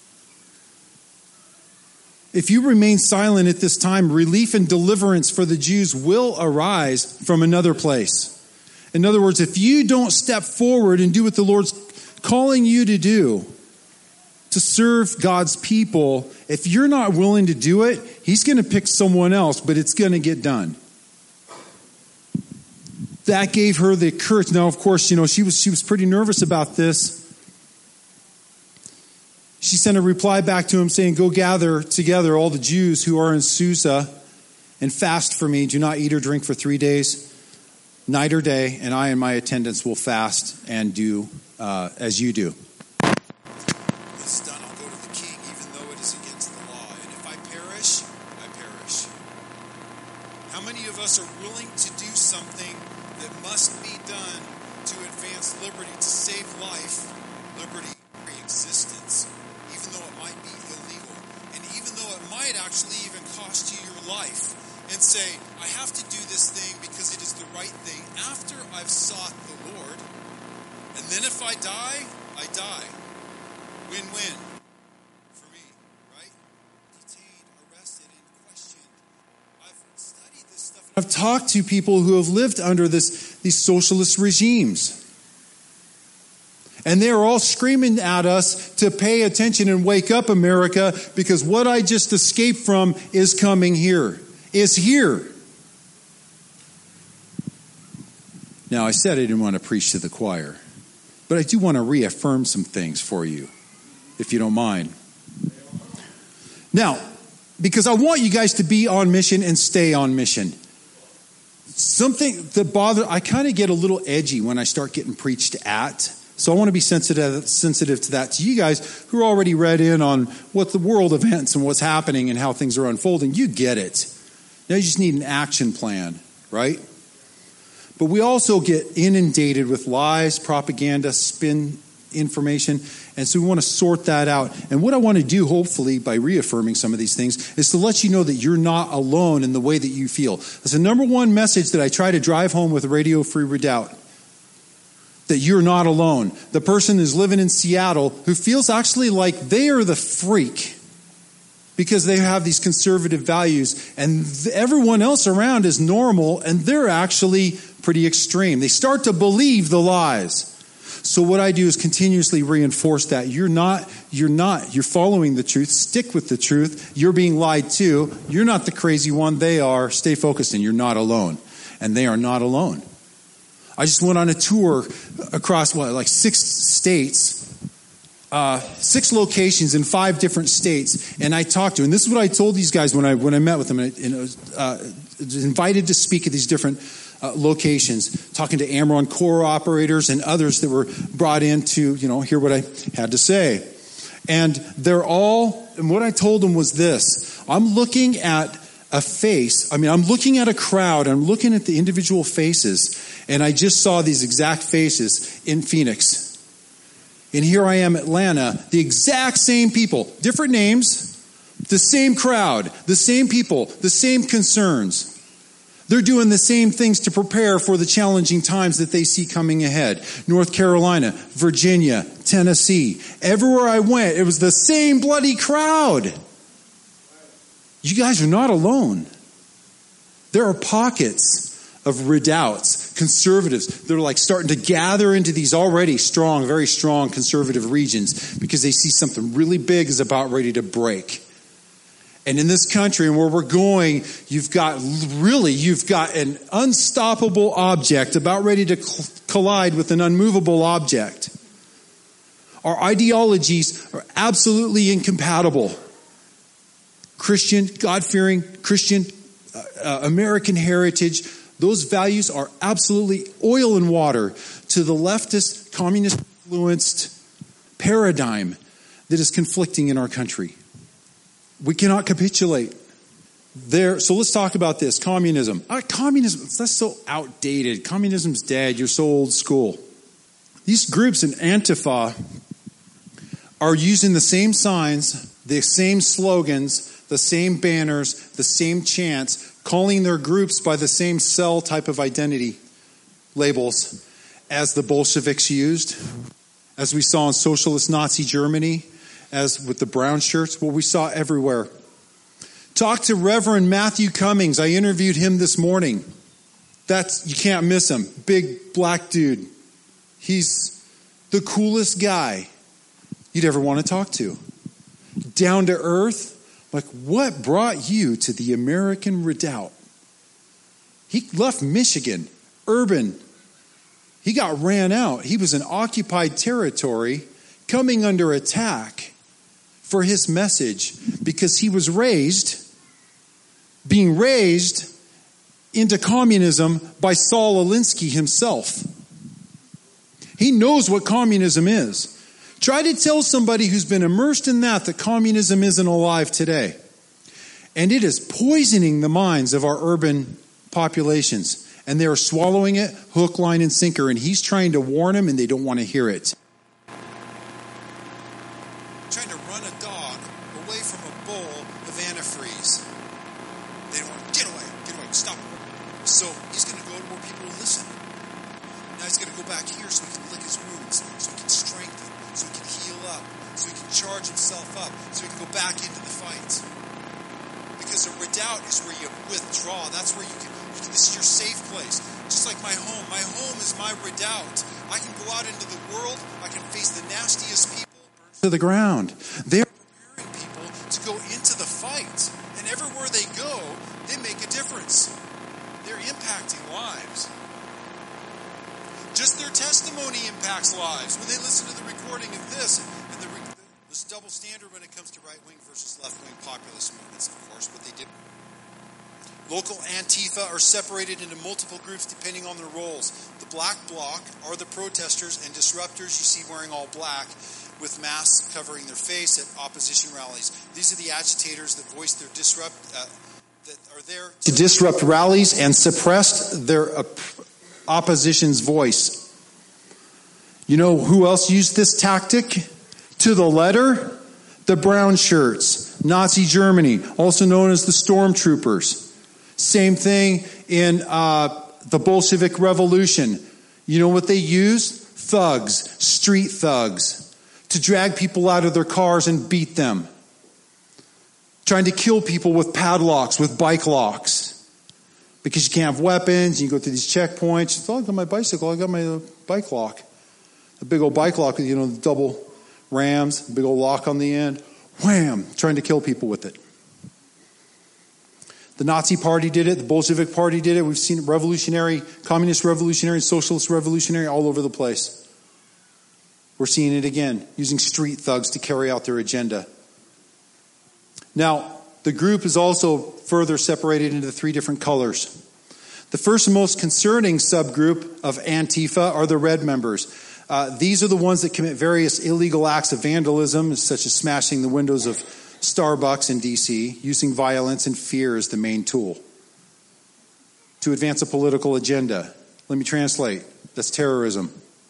If you remain silent at this time, relief and deliverance for the Jews will arise from another place. In other words, if you don't step forward and do what the Lord's calling you to do, to serve God's people, if you're not willing to do it, He's going to pick someone else, but it's going to get done. That gave her the courage. Now, of course, you know, she was she was pretty nervous about this. She sent a reply back to him saying, go gather together all the Jews who are in Susa and fast for me. Do not eat or drink for three days, night or day, and I and my attendants will fast and do uh, as you do. This is done, I'll go to the king, even though it is against the law. And if I perish, I perish. How many of us are willing to do something that must be done to advance liberty, to save life, liberty, existence, even though it might be illegal, and even though it might actually even cost you your life, and say, I have to do this thing because it is the right thing after I've sought the Lord, and then if I die, I die. Win-win for me, right? Detained, arrested, and questioned. I've studied this stuff. I've talked to people who have lived under this these socialist regimes. And they are all screaming at us to pay attention and wake up, America, because what I just escaped from is coming here. Is here. Now, I said I didn't want to preach to the choir, but I do want to reaffirm some things for you, if you don't mind. Now, because I want you guys to be on mission and stay on mission. Something that bothers, I kind of get a little edgy when I start getting preached at. So I want to be sensitive sensitive to that. To you guys who are already read in on what the world events and what's happening and how things are unfolding, you get it. Now you just need an action plan, right? But we also get inundated with lies, propaganda, spin information, and so we want to sort that out. And what I want to do, hopefully, by reaffirming some of these things, is to let you know that you're not alone in the way that you feel. That's the number one message that I try to drive home with Radio Free Redoubt. That you're not alone. The person who's living in Seattle who feels actually like they are the freak because they have these conservative values and th- everyone else around is normal and they're actually pretty extreme. They start to believe the lies. So what I do is continuously reinforce that. You're not, you're not, you're following the truth. Stick with the truth. You're being lied to. You're not the crazy one. They are. Stay focused and you're not alone. And they are not alone. I just went on a tour across, what, like six states, uh, six locations in five different states, and I talked to, and this is what I told these guys when I when I met with them, and I, and I was uh, invited to speak at these different uh, locations, talking to Amron Core operators and others that were brought in to, you know, hear what I had to say. And they're all, and what I told them was this: I'm looking at a face, I mean, I'm looking at a crowd, I'm looking at the individual faces, and I just saw these exact faces in Phoenix. And here I am, Atlanta, the exact same people, different names, the same crowd, the same people, the same concerns. They're doing the same things to prepare for the challenging times that they see coming ahead. North Carolina, Virginia, Tennessee, everywhere I went, it was the same bloody crowd. You guys are not alone. There are pockets of redoubts, conservatives, that are like starting to gather into these already strong, very strong conservative regions because they see something really big is about ready to break. And in this country and where we're going, you've got really, you've got an unstoppable object about ready to collide with an unmovable object. Our ideologies are absolutely incompatible. Christian, God-fearing, Christian, uh, uh, American heritage, those values are absolutely oil and water to the leftist, communist-influenced paradigm that is conflicting in our country. We cannot capitulate. There, so let's talk about this. Communism. Uh, communism, that's so outdated. Communism's dead. You're so old school. These groups in Antifa are using the same signs, the same slogans, the same banners, the same chants, calling their groups by the same cell type of identity labels as the Bolsheviks used, as we saw in socialist Nazi Germany, as with the brown shirts, what we saw everywhere. Talk to Reverend Matthew Cummings. I interviewed him this morning. That's, you can't miss him. Big black dude. He's the coolest guy you'd ever want to talk to. Down to earth. Like, what brought you to the American Redoubt? He left Michigan, urban. He got ran out. He was in occupied territory, coming under attack for his message because he was raised being raised into communism by Saul Alinsky himself. He knows what communism is. Try to tell somebody who's been immersed in that that communism isn't alive today. And it is poisoning the minds of our urban populations. And they are swallowing it hook, line, and sinker. And he's trying to warn them and they don't want to hear it. Trying to run a dog away from a bowl of antifreeze. They don't want to get away, get away, stop it. So he's going to go to where people will listen. Now he's going to go back here so he can lick his wounds, so he can strengthen, so he can heal up, so he can charge himself up, so he can go back into the fight. Because a redoubt is where you withdraw. That's where you can, you can, this is your safe place. Just like my home. My home is my redoubt. I can go out into the world. I can face the nastiest people to the ground. They're preparing people to go into the fight. And everywhere they go, they make a difference. They're impacting lives. Just their testimony impacts lives. When they listen to the recording of this, and the There's double standard when it comes to right-wing versus left-wing populist movements, of course, what they did. Local Antifa are separated into multiple groups depending on their roles. The black bloc are the protesters and disruptors you see wearing all black with masks covering their face at opposition rallies. These are the agitators that voice their disrupt, uh, that are there to disrupt rallies and suppress their op- opposition's voice. You know who else used this tactic? To the letter, the brown shirts, Nazi Germany, also known as the stormtroopers. Same thing in uh, the Bolshevik Revolution. You know what they used? Thugs, street thugs, to drag people out of their cars and beat them. Trying to kill people with padlocks, with bike locks. Because you can't have weapons, you go through these checkpoints. Oh, I got my bicycle, I got my uh, bike lock. A big old bike lock with, you know, the double rams, big old lock on the end. Wham! Trying to kill people with it. The Nazi Party did it. The Bolshevik Party did it. We've seen it revolutionary, communist revolutionary, socialist revolutionary all over the place. We're seeing it again, using street thugs to carry out their agenda. Now, the group is also further separated into three different colors. The first and most concerning subgroup of Antifa are the red members. Uh, these are the ones that commit various illegal acts of vandalism, such as smashing the windows of Starbucks in D C, using violence and fear as the main tool to advance a political agenda. Let me translate. That's terrorism.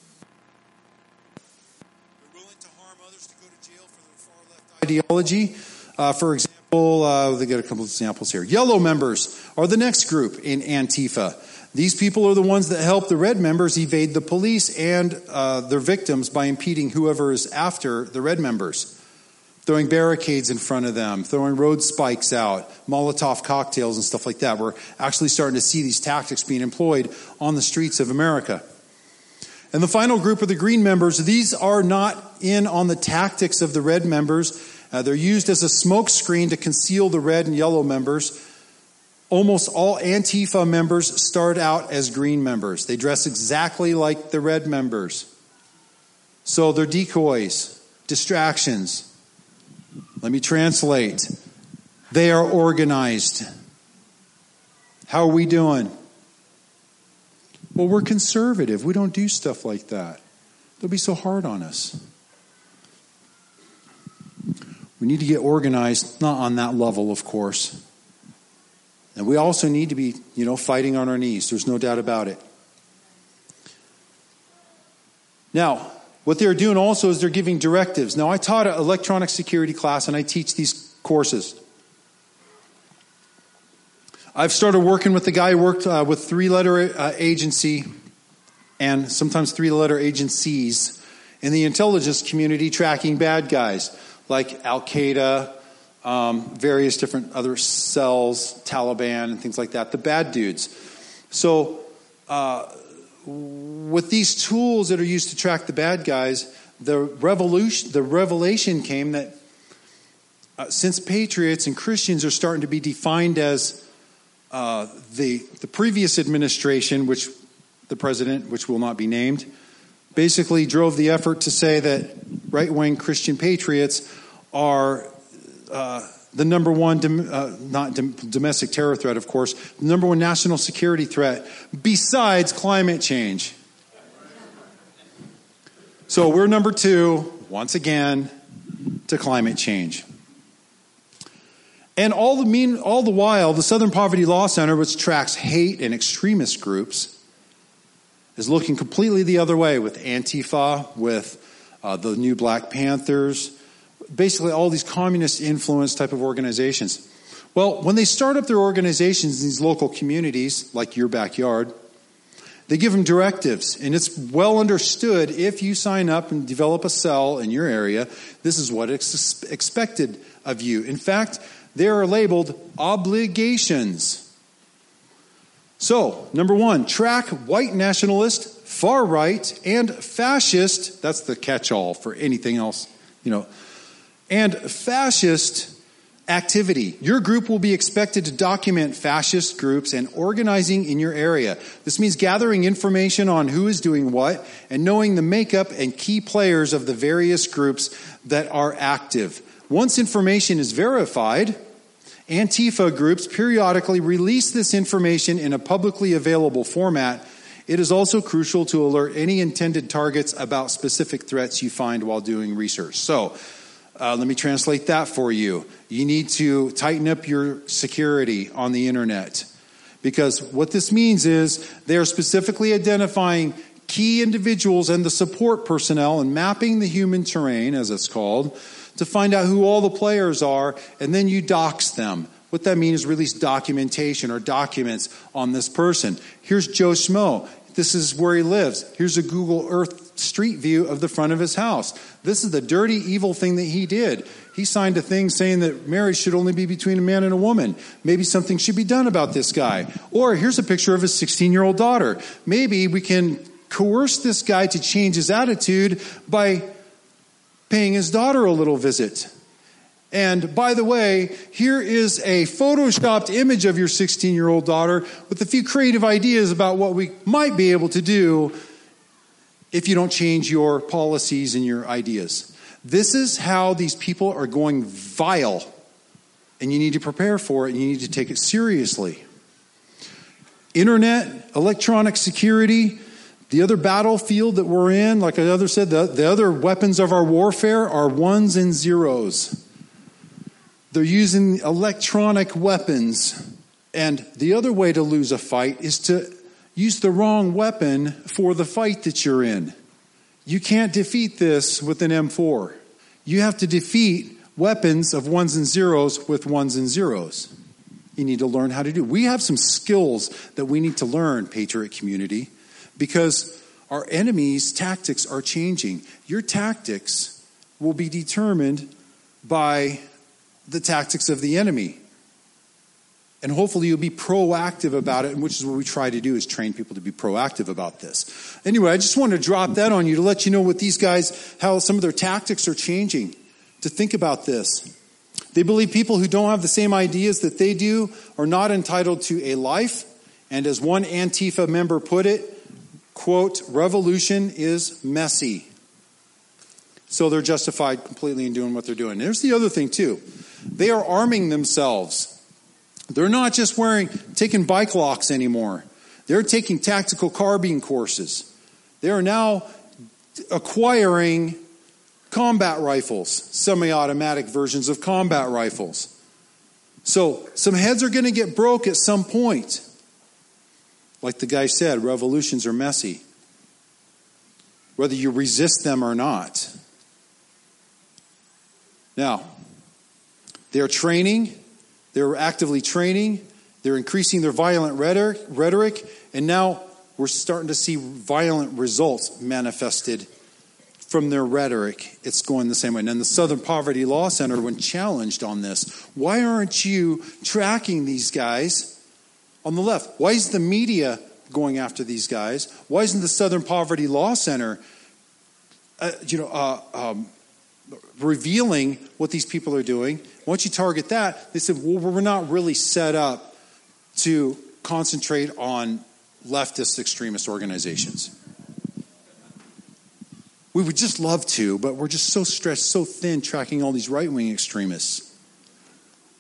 They're willing to harm others to go to jail for their far-left ideology. Uh, for example, uh, they get a couple of examples here. Yellow members are the next group in Antifa. These people are the ones that help the red members evade the police and uh, their victims by impeding whoever is after the red members. Throwing barricades in front of them, throwing road spikes out, Molotov cocktails and stuff like that. We're actually starting to see these tactics being employed on the streets of America. And the final group are the green members. These are not in on the tactics of the red members. Uh, they're used as a smoke screen to conceal the red and yellow members. Almost all Antifa members start out as green members. They dress exactly like the red members. So they're decoys, distractions. Let me translate. They are organized. How are we doing? Well, we're conservative. We don't do stuff like that. They'll be so hard on us. We need to get organized, not on that level, of course. And we also need to be, you know, fighting on our knees. There's no doubt about it. Now, what they're doing also is they're giving directives. Now, I taught an electronic security class, and I teach these courses. I've started working with the guy who worked uh, with three-letter uh, agency and sometimes three-letter agencies in the intelligence community tracking bad guys like Al-Qaeda, um, various different other cells, Taliban, and things like that, the bad dudes. So, uh, with these tools that are used to track the bad guys, the revolution, the revelation came that uh, since patriots and Christians are starting to be defined as uh, the the previous administration, which the president, which will not be named, basically drove the effort to say that right-wing Christian patriots are uh, the number one, dom- uh, not dom- domestic terror threat, of course, the number one national security threat besides climate change. So we're number two, once again, to climate change. And all the mean, all the while, the Southern Poverty Law Center, which tracks hate and extremist groups, is looking completely the other way with Antifa, with uh, the new Black Panthers, basically all these communist influence type of organizations. Well, when they start up their organizations in these local communities, like your backyard, they give them directives. And it's well understood, if you sign up and develop a cell in your area, this is what is expected of you. In fact, they are labeled obligations. So, number one, track white nationalist, far right, and fascist. That's the catch-all for anything else, you know. And fascist activity. Your group will be expected to document fascist groups and organizing in your area. This means gathering information on who is doing what and knowing the makeup and key players of the various groups that are active. Once information is verified, Antifa groups periodically release this information in a publicly available format. It is also crucial to alert any intended targets about specific threats you find while doing research. So, Uh, let me translate that for you. You need to tighten up your security on the internet. Because what this means is they are specifically identifying key individuals and the support personnel and mapping the human terrain, as it's called, to find out who all the players are, and then you dox them. What that means is release documentation or documents on this person. Here's Joe Schmo. This is where he lives. Here's a Google Earth street view of the front of his house. This is the dirty, evil thing that he did. He signed a thing saying that marriage should only be between a man and a woman. Maybe something should be done about this guy. Or here's a picture of his sixteen-year-old daughter. Maybe we can coerce this guy to change his attitude by paying his daughter a little visit. And by the way, here is a photoshopped image of your sixteen-year-old daughter with a few creative ideas about what we might be able to do if you don't change your policies and your ideas. This is how these people are going vile, and you need to prepare for it, and you need to take it seriously. Internet, electronic security, the other battlefield that we're in, like the other said, the, the other weapons of our warfare are ones and zeros. They're using electronic weapons. And the other way to lose a fight is to use the wrong weapon for the fight that you're in. You can't defeat this with an M four. You have to defeat weapons of ones and zeros with ones and zeros. You need to learn how to do. We have some skills that we need to learn, Patriot community, because our enemies' tactics are changing. Your tactics will be determined by the tactics of the enemy. And hopefully you'll be proactive about it, which is what we try to do, is train people to be proactive about this. Anyway, I just wanted to drop that on you to let you know what these guys, how some of their tactics are changing, to think about this. They believe people who don't have the same ideas that they do are not entitled to a life. And as one Antifa member put it, quote, revolution is messy. So they're justified completely in doing what they're doing. There's the other thing too. They are arming themselves. They're not just wearing, taking bike locks anymore. They're taking tactical carbine courses. They are now acquiring combat rifles, semi-automatic versions of combat rifles. So some heads are going to get broke at some point. Like the guy said, revolutions are messy, whether you resist them or not. Now, they're training, they're actively training, they're increasing their violent rhetoric, rhetoric, and now we're starting to see violent results manifested from their rhetoric. It's going the same way. And then the Southern Poverty Law Center, when challenged on this, why aren't you tracking these guys on the left? Why is the media going after these guys? Why isn't the Southern Poverty Law Center, uh, you know, uh, um, revealing what these people are doing? Once you target that, they said, well, we're not really set up to concentrate on leftist extremist organizations. We would just love to, but we're just so stretched, so thin, tracking all these right-wing extremists.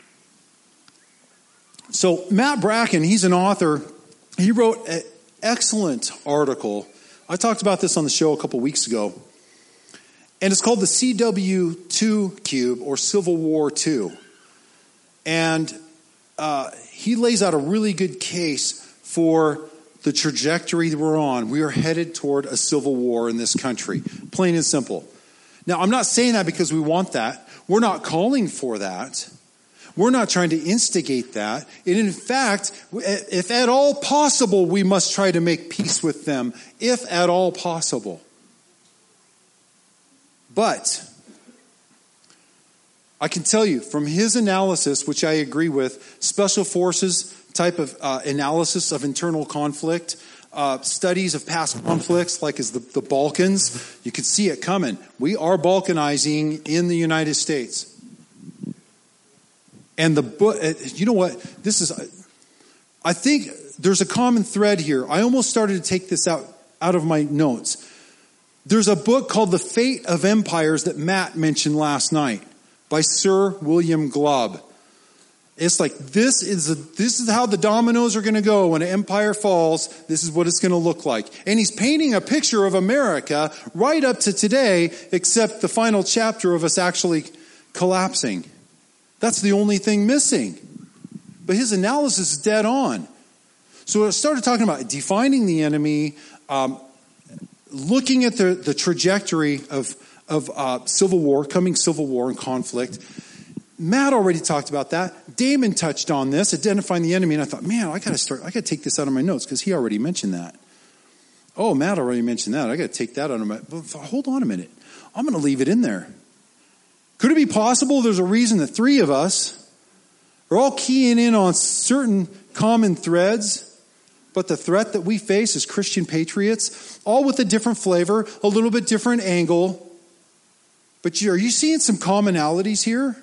So Matt Bracken, he's an author. He wrote an excellent article. I talked about this on the show a couple weeks ago. And it's called the C W two Cube, or Civil War two. And uh, he lays out a really good case for the trajectory that we're on. We are headed toward a civil war in this country, plain and simple. Now, I'm not saying that because we want that. We're not calling for that. We're not trying to instigate that. And in fact, if at all possible, we must try to make peace with them, if at all possible. But I can tell you from his analysis, which I agree with, special forces type of uh, analysis of internal conflict, uh, studies of past conflicts like as the, the Balkans, you can see it coming. We are Balkanizing in the United States. And the book, you know what? This is, I think there's a common thread here. I almost started to take this out, out of my notes. There's a book called The Fate of Empires that Matt mentioned last night by Sir William Glubb. It's like, this is a, this is how the dominoes are going to go when an empire falls. This is what it's going to look like. And he's painting a picture of America right up to today, except the final chapter of us actually collapsing. That's the only thing missing. But his analysis is dead on. So I started talking about defining the enemy, um, looking at the, the trajectory of, of uh, civil war, coming civil war and conflict. Matt already talked about that. Damon touched on this, identifying the enemy. And I thought, man, I got to start, I got to take this out of my notes because he already mentioned that. Oh, Matt already mentioned that. I got to take that out of my, but hold on a minute. I'm going to leave it in there. Could it be possible there's a reason that three of us are all keying in on certain common threads, but the threat that we face as Christian patriots, all with a different flavor, a little bit different angle. But are you seeing some commonalities here?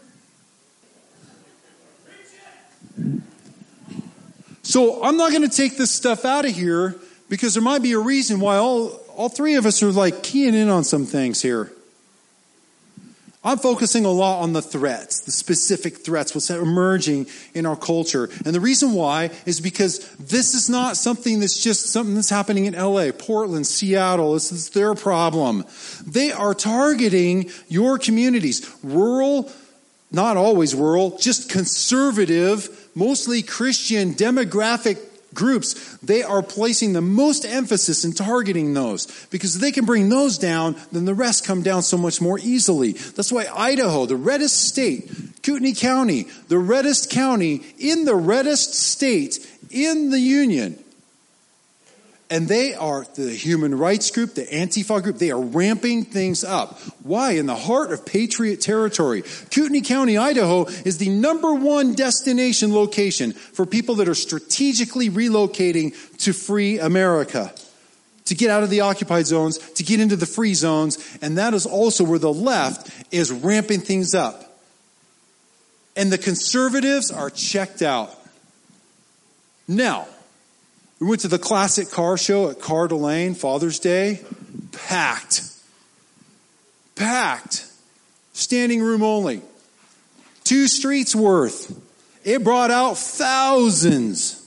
So I'm not going to take this stuff out of here because there might be a reason why all, all three of us are like keying in on some things here. I'm focusing a lot on the threats, the specific threats, what's emerging in our culture. And the reason why is because this is not something that's just something that's happening in L A, Portland, Seattle. This is their problem. They are targeting your communities. Rural, not always rural, just conservative, mostly Christian demographic groups. They are placing the most emphasis in targeting those because if they can bring those down, then the rest come down so much more easily. That's why Idaho, the reddest state, Kootenai County, the reddest county in the reddest state in the union. And they are the human rights group, the Antifa group. They are ramping things up. Why? In the heart of Patriot territory. Kootenai County, Idaho is the number one destination location for people that are strategically relocating to free America, to get out of the occupied zones, to get into the free zones. And that is also where the left is ramping things up. And the conservatives are checked out. Now, we went to the classic car show at Coeur d'Alene, Father's Day. Packed. Packed. Standing room only. Two streets worth. It brought out thousands.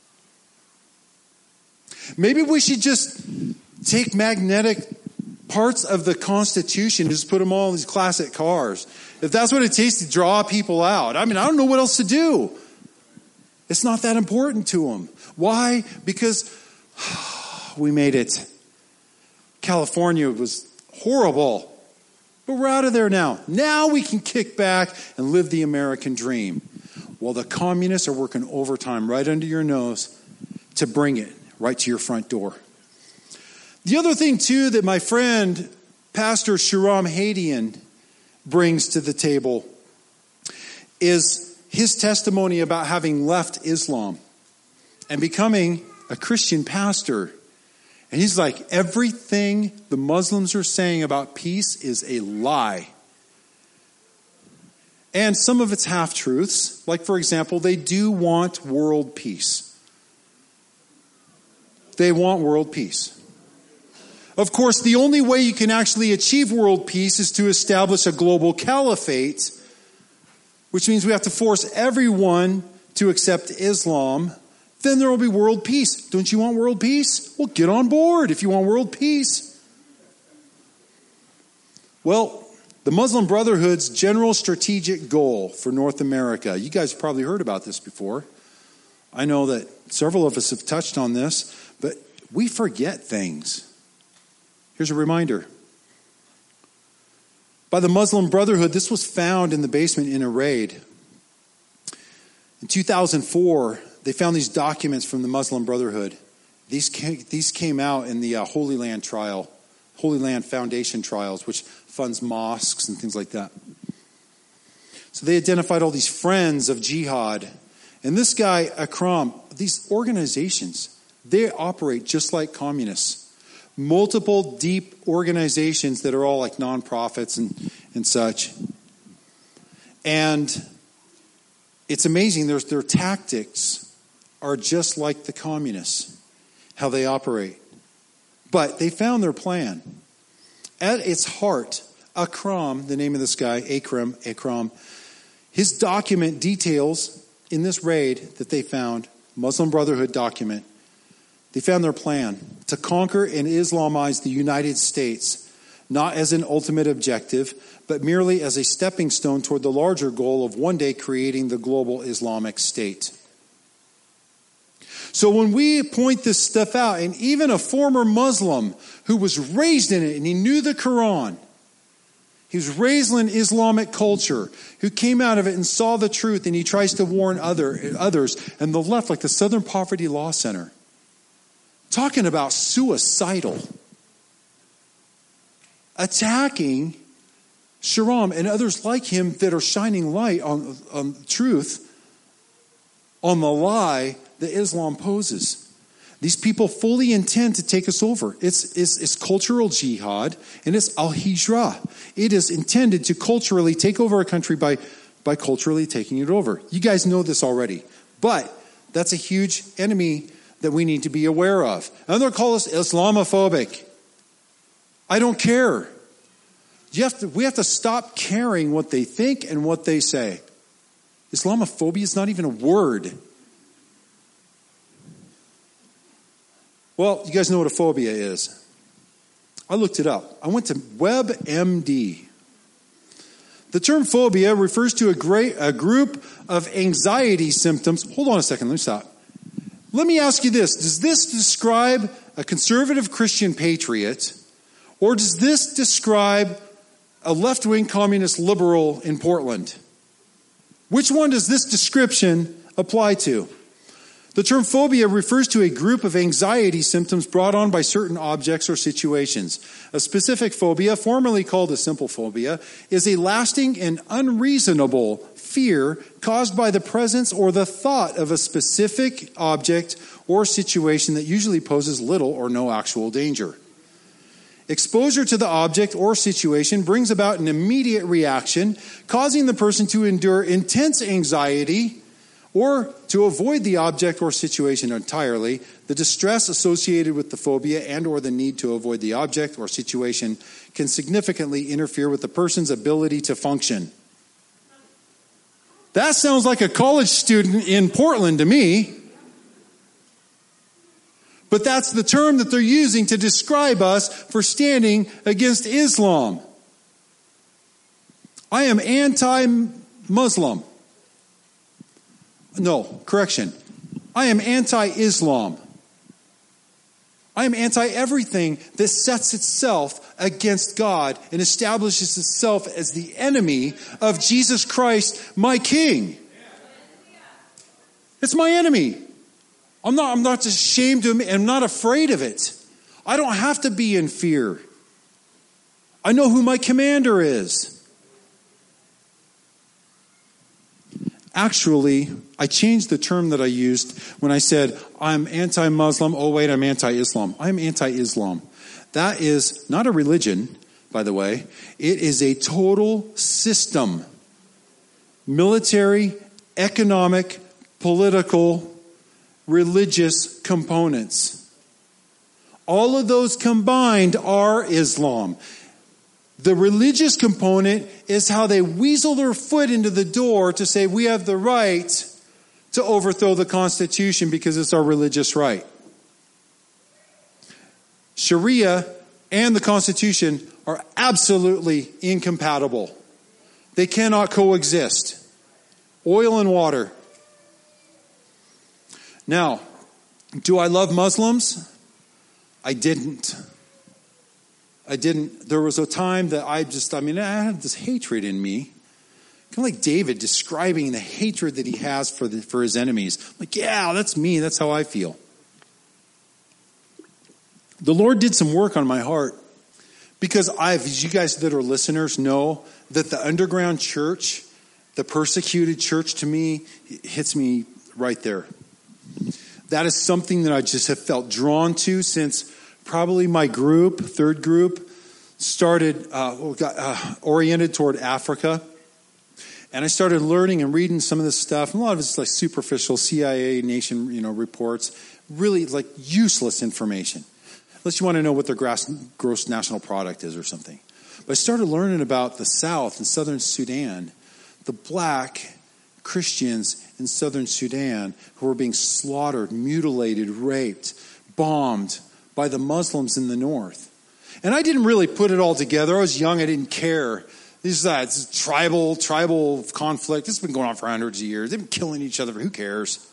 Maybe we should just take magnetic parts of the Constitution and just put them all in these classic cars. If that's what it takes to draw people out. I mean, I don't know what else to do. It's not that important to them. Why? Because we made it. California was horrible. But we're out of there now. Now we can kick back and live the American dream. While the communists are working overtime right under your nose to bring it right to your front door. The other thing, too, that my friend, Pastor Shahram Hadian, brings to the table is his testimony about having left Islam and becoming a Christian pastor. And he's like, everything the Muslims are saying about peace is a lie. And some of it's half-truths. Like, for example, they do want world peace. They want world peace. Of course, the only way you can actually achieve world peace is to establish a global caliphate, which means we have to force everyone to accept Islam, then there will be world peace. Don't you want world peace? Well, get on board if you want world peace. Well, the Muslim Brotherhood's general strategic goal for North America, you guys have probably heard about this before. I know that several of us have touched on this, but we forget things. Here's a reminder. By the Muslim Brotherhood, this was found in the basement in a raid. In two thousand four, they found these documents from the Muslim Brotherhood. These came, these came out in the uh, Holy Land trial, Holy Land Foundation trials, which funds mosques and things like that. So they identified all these friends of jihad. And this guy, Akram, these organizations, they operate just like communists. Multiple deep organizations that are all like nonprofits and, and such. And it's amazing. Their, their tactics are just like the communists, how they operate. But they found their plan. At its heart, Akram, the name of this guy, Akram, Akram, his document details in this raid that they found, Muslim Brotherhood document, they found their plan to conquer and Islamize the United States, not as an ultimate objective, but merely as a stepping stone toward the larger goal of one day creating the global Islamic State. So when we point this stuff out, and even a former Muslim who was raised in it and he knew the Quran, he was raised in Islamic culture, who came out of it and saw the truth, and he tries to warn other others, and the left, like the Southern Poverty Law Center, talking about suicidal, attacking Sharam and others like him that are shining light on, on truth, on the lie that Islam poses. These people fully intend to take us over. It's, it's, it's cultural jihad, and it's al-hijra. It is intended to culturally take over a country by, by culturally taking it over. You guys know this already. But that's a huge enemy that we need to be aware of. And they'll call us Islamophobic. I don't care. You have to, we have to stop caring what they think and what they say. Islamophobia is not even a word. Well, you guys know what a phobia is. I looked it up. I went to WebMD. The term phobia refers to a, great, a group of anxiety symptoms. Hold on a second, let me stop. Let me ask you this. Does this describe a conservative Christian patriot, or does this describe a left-wing communist liberal in Portland? Which one does this description apply to? The term phobia refers to a group of anxiety symptoms brought on by certain objects or situations. A specific phobia, formerly called a simple phobia, is a lasting and unreasonable fear caused by the presence or the thought of a specific object or situation that usually poses little or no actual danger. Exposure to the object or situation brings about an immediate reaction, causing the person to endure intense anxiety or to avoid the object or situation entirely. The distress associated with the phobia and or the need to avoid the object or situation can significantly interfere with the person's ability to function. That sounds like a college student in Portland to me. But that's the term that they're using to describe us for standing against Islam. I am anti-Muslim. No, correction. I am anti-Islam. I am anti-everything that sets itself against God and establishes itself as the enemy of Jesus Christ, my King. It's my enemy. I'm not, I'm not ashamed of it. I'm not afraid of it. I don't have to be in fear. I know who my commander is. Actually, I changed the term that I used when I said, I'm anti-Muslim. Oh, wait, I'm anti-Islam. I'm anti-Islam. That is not a religion, by the way. It is a total system. Military, economic, political, religious components. All of those combined are Islam. The religious component is how they weasel their foot into the door to say we have the right to overthrow the Constitution because it's our religious right. Sharia and the Constitution are absolutely incompatible. They cannot coexist. Oil and water. Now, do I love Muslims? I didn't. I didn't. There was a time that I just, I mean, I had this hatred in me. Kind of like David describing the hatred that he has for the, for his enemies. Like, yeah, that's me. That's how I feel. The Lord did some work on my heart. Because I've, as you guys that are listeners know, that the underground church, the persecuted church to me, hits me right there. That is something that I just have felt drawn to since probably my group, third group, started, uh, got, uh, oriented toward Africa. And I started learning and reading some of this stuff. And a lot of it's like superficial C I A nation, you know, reports. Really like useless information. Unless you want to know what their gross, gross national product is or something. But I started learning about the South and Southern Sudan. The black Christians in Southern Sudan who were being slaughtered, mutilated, raped, bombed by the Muslims in the North. And I didn't really put it all together. I was young. I didn't care. This is uh, it's tribal, tribal conflict. This has been going on for hundreds of years. They've been killing each other. Who cares?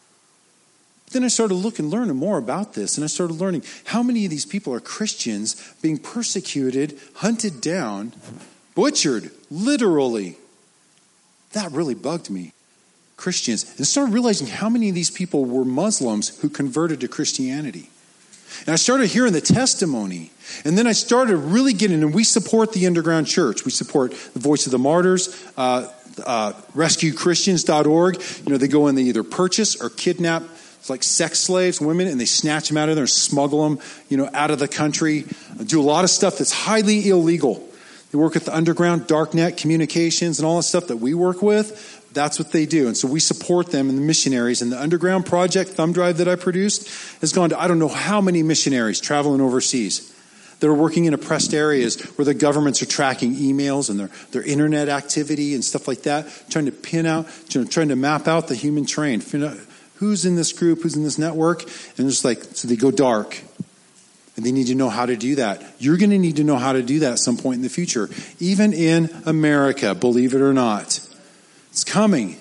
Then I started looking, learning more about this. And I started learning how many of these people are Christians being persecuted, hunted down, butchered, literally. That really bugged me. Christians. And I started realizing how many of these people were Muslims who converted to Christianity. And I started hearing the testimony. And then I started really getting, and we support the underground church. We support the Voice of the Martyrs, uh, uh, rescue christians dot org. You know, they go in, they either purchase or kidnap like sex slaves, women, and they snatch them out of there and smuggle them, you know, out of the country. Do a lot of stuff that's highly illegal. They work at the underground, darknet communications, and all the stuff that we work with. That's what they do. And so we support them and the missionaries. And the Underground Project thumb drive that I produced has gone to I don't know how many missionaries traveling overseas that are working in oppressed areas where the governments are tracking emails and their, their internet activity and stuff like that, trying to pin out, trying to map out the human train. Who's in this group, who's in this network? And it's like, so they go dark. And they need to know how to do that. You're going to need to know how to do that at some point in the future. Even in America, believe it or not. It's coming.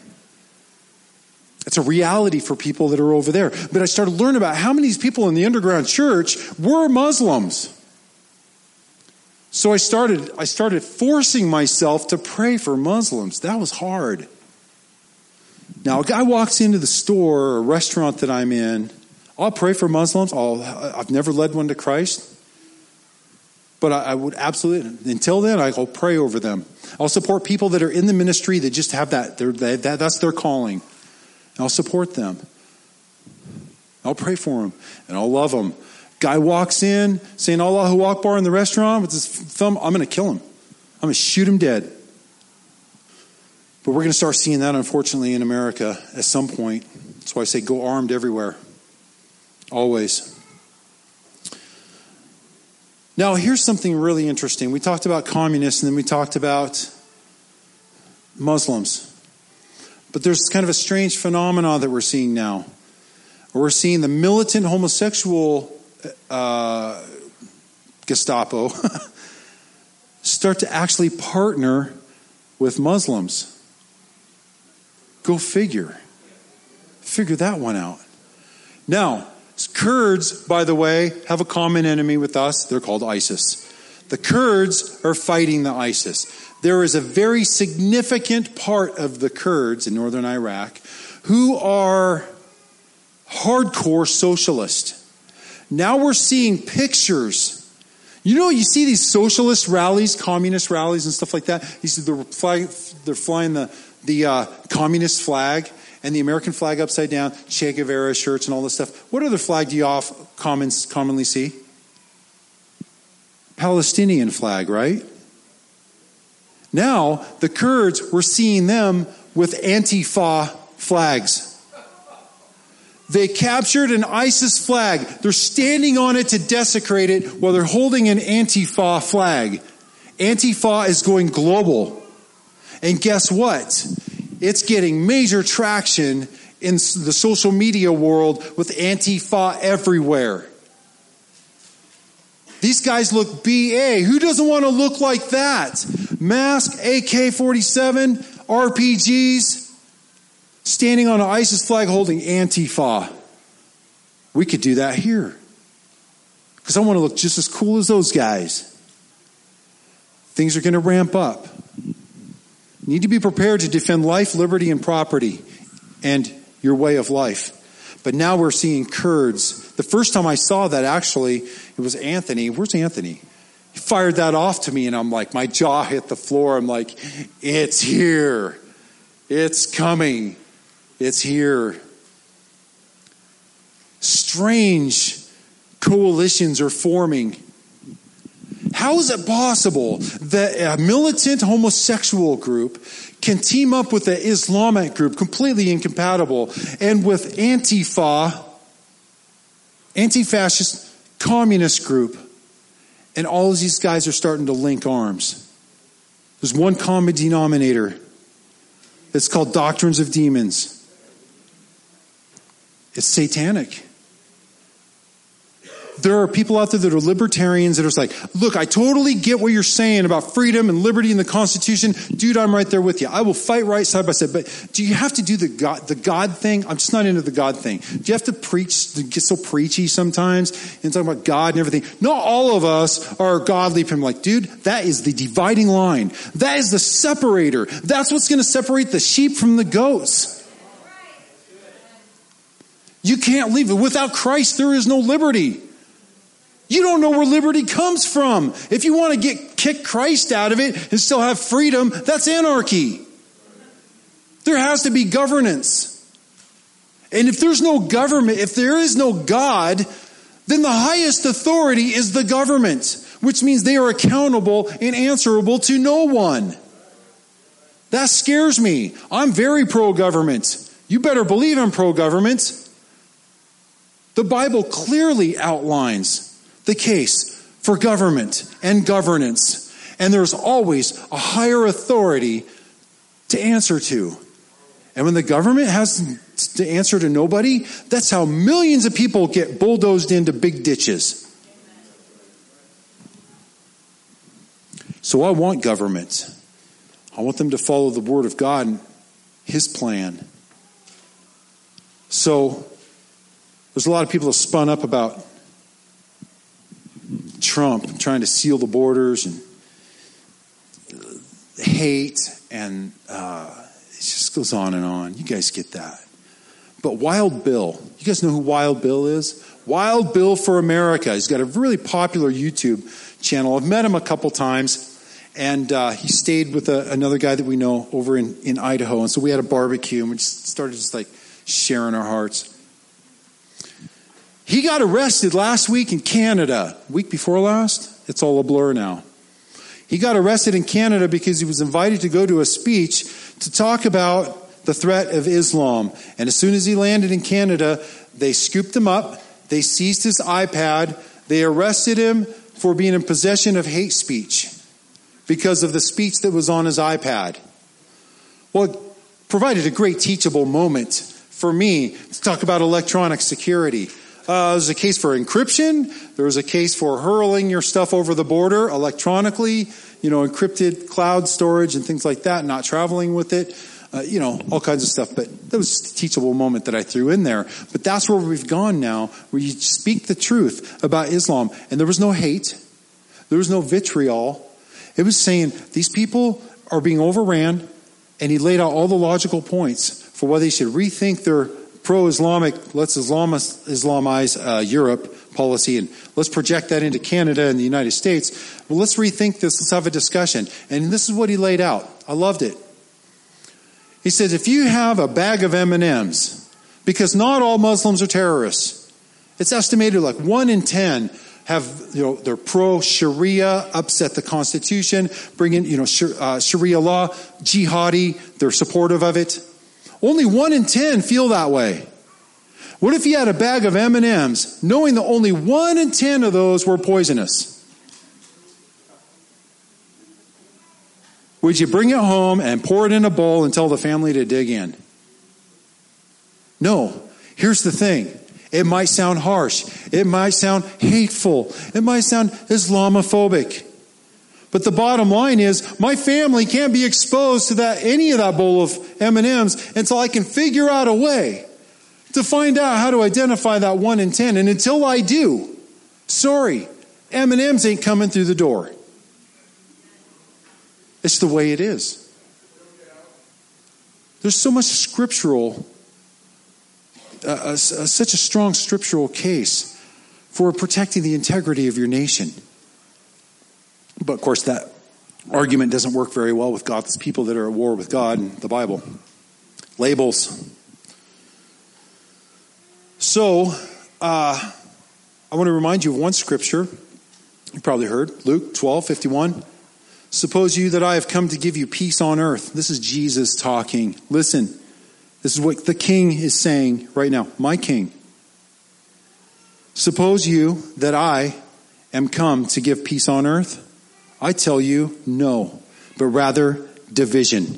It's a reality for people that are over there. But I started learning about how many of these people in the underground church were Muslims. So I started, I started forcing myself to pray for Muslims. That was hard. Now, a guy walks into the store or a restaurant that I'm in. I'll pray for Muslims. I'll, I've never led one to Christ. But I, I would absolutely, until then, I'll pray over them. I'll support people that are in the ministry that just have that. They're, they, that that's their calling. I'll support them. I'll pray for them. And I'll love them. Guy walks in saying Allahu Akbar in the restaurant with his thumb. I'm going to kill him. I'm going to shoot him dead. But we're going to start seeing that, unfortunately, in America at some point. That's why I say go armed everywhere. Always. Now, here's something really interesting. We talked about communists and then we talked about Muslims. But there's kind of a strange phenomenon that we're seeing now. We're seeing the militant homosexual uh, Gestapo start to actually partner with Muslims. Go figure. Figure that one out. Now, Kurds, by the way, have a common enemy with us. They're called ISIS. The Kurds are fighting the ISIS. There is a very significant part of the Kurds in northern Iraq who are hardcore socialist. Now we're seeing pictures. You know, you see these socialist rallies, communist rallies and stuff like that. You see they're flying, they're flying the, the uh, communist flag and the American flag upside down, Che Guevara shirts and all this stuff. What other flag do you off common, commonly see? Palestinian flag, right? Now, the Kurds, we're seeing them with Antifa flags. They captured an ISIS flag. They're standing on it to desecrate it while they're holding an Antifa flag. Antifa is going global. And guess what? It's getting major traction in the social media world with Antifa everywhere. These guys look B A. Who doesn't want to look like that? Mask, A K forty-seven, R P Gs, standing on an ISIS flag holding Antifa. We could do that here. Because I want to look just as cool as those guys. Things are going to ramp up. You need to be prepared to defend life, liberty, and property, and your way of life. But now we're seeing Kurds. The first time I saw that, actually, it was Anthony. Where's Anthony? He fired that off to me, and I'm like, my jaw hit the floor. I'm like, it's here. It's coming. It's here. Strange coalitions are forming. How is it possible that a militant homosexual group can team up with an Islamic group, completely incompatible, and with Antifa, anti-fascist communist group, and all of these guys are starting to link arms? There's one common denominator. It's called doctrines of demons. It's satanic. There are people out there that are libertarians that are like, look, I totally get what you're saying about freedom and liberty and the Constitution. Dude, I'm right there with you. I will fight right side by side. But do you have to do the God, the God thing? I'm just not into the God thing. Do you have to preach, to get so preachy sometimes and talk about God and everything? Not all of us are godly people. Like, dude, that is the dividing line. That is the separator. That's what's going to separate the sheep from the goats. You can't leave it. Without Christ, there is no liberty. You don't know where liberty comes from. If you want to get kick Christ out of it and still have freedom, that's anarchy. There has to be governance. And if there's no government, if there is no God, then the highest authority is the government, which means they are accountable and answerable to no one. That scares me. I'm very pro-government. You better believe I'm pro-government. The Bible clearly outlines the case for government and governance. And there's always a higher authority to answer to. And when the government has to answer to nobody, that's how millions of people get bulldozed into big ditches. So I want government. I want them to follow the Word of God and His plan. So there's a lot of people that spun up about Trump trying to seal the borders and hate, and uh, it just goes on and on. You guys get that. But Wild Bill, you guys know who Wild Bill is? Wild Bill for America. He's got a really popular YouTube channel. I've met him a couple times, and uh, he stayed with a, another guy that we know over in, in Idaho. And so we had a barbecue, and we just started just like sharing our hearts. He got arrested last week in Canada. Week before last? It's all a blur now. He got arrested in Canada because he was invited to go to a speech to talk about the threat of Islam. And as soon as he landed in Canada, they scooped him up. They seized his iPad. They arrested him for being in possession of hate speech because of the speech that was on his iPad. Well, it provided a great teachable moment for me to talk about electronic security. Uh, there's a case for encryption. There was a case for hurling your stuff over the border electronically, you know, encrypted cloud storage and things like that, not traveling with it, uh, you know, all kinds of stuff. But that was a teachable moment that I threw in there. But that's where we've gone now, where you speak the truth about Islam. And there was no hate. There was no vitriol. It was saying these people are being overran, and he laid out all the logical points for why they should rethink their pro-Islamic, let's Islamize, Islamize uh, Europe policy, and let's project that into Canada and the United States. Well, let's rethink this. Let's have a discussion. And this is what he laid out. I loved it. He says, if you have a bag of M and M's, because not all Muslims are terrorists. It's estimated like one in ten have, you know, they're pro-Sharia, upset the Constitution, bring in, you know, uh, Sharia law, jihadi, they're supportive of it. Only one in ten feel that way. What if you had a bag of M and M's, knowing that only one in ten of those were poisonous? Would you bring it home and pour it in a bowl and tell the family to dig in? No. Here's the thing. It might sound harsh. It might sound hateful. It might sound Islamophobic. But the bottom line is, my family can't be exposed to that any of that bowl of M and M's until I can figure out a way to find out how to identify that one in ten. And until I do, sorry, M and M's ain't coming through the door. It's the way it is. There's so much scriptural, uh, uh, such a strong scriptural case for protecting the integrity of your nation. But of course, that argument doesn't work very well with God's people that are at war with God and the Bible. Labels. So, uh, I want to remind you of one scripture you probably heard, Luke twelve fifty-one. Suppose you that I have come to give you peace on earth. This is Jesus talking. Listen, this is what the king is saying right now. My king. Suppose you that I am come to give peace on earth. I tell you, no, but rather division.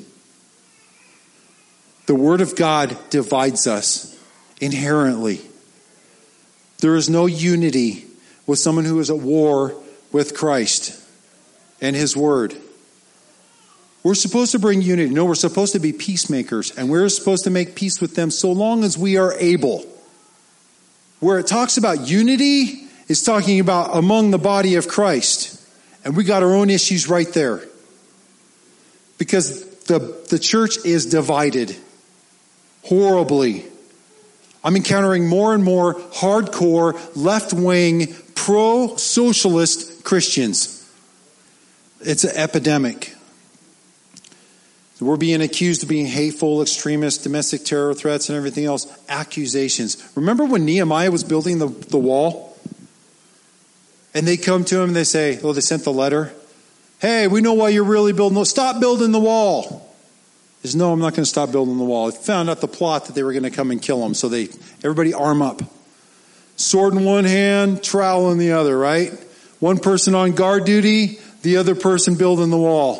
The word of God divides us inherently. There is no unity with someone who is at war with Christ and his word. We're supposed to bring unity. No, we're supposed to be peacemakers, and we're supposed to make peace with them so long as we are able. Where it talks about unity, it's talking about among the body of Christ. And we got our own issues right there. Because the, the church is divided horribly. I'm encountering more and more hardcore, left-wing, pro-socialist Christians. It's an epidemic. We're being accused of being hateful, extremist, domestic terror threats, and everything else. Accusations. Remember when Nehemiah was building the, the wall? And they come to him and they say, oh, they sent the letter. Hey, we know why you're really building. No, stop building the wall. He says, no, I'm not going to stop building the wall. I found out the plot that they were going to come and kill him. So they, everybody arm up. Sword in one hand, trowel in the other, right? One person on guard duty, the other person building the wall.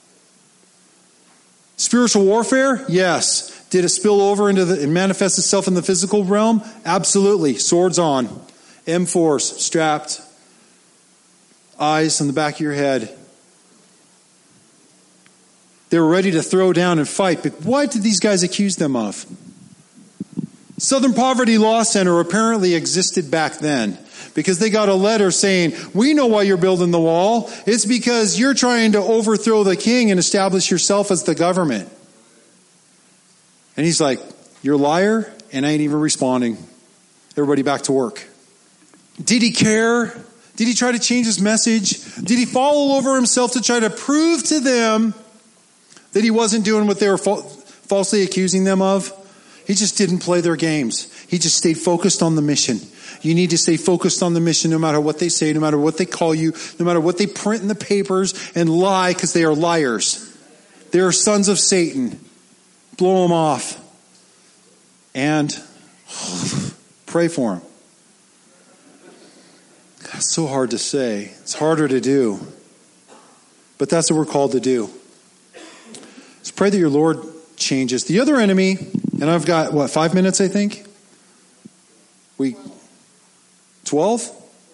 Spiritual warfare? Yes. Did it spill over into the, and manifest itself in the physical realm? Absolutely. Swords on. M fours strapped. Eyes on the back of your head. They were ready to throw down and fight. But what did these guys accuse them of? Southern Poverty Law Center apparently existed back then. Because they got a letter saying, we know why you're building the wall. It's because you're trying to overthrow the king and establish yourself as the government. And he's like, you're a liar, and I ain't even responding. Everybody back to work. Did he care? Did he try to change his message? Did he fall all over himself to try to prove to them that he wasn't doing what they were fa- falsely accusing them of? He just didn't play their games. He just stayed focused on the mission. You need to stay focused on the mission no matter what they say, no matter what they call you, no matter what they print in the papers and lie, because they are liars. They are sons of Satan. Blow them off. And pray for them. It's so hard to say. It's harder to do. But that's what we're called to do. So pray that your Lord changes. The other enemy, and I've got, what, five minutes, I think? We, twelve?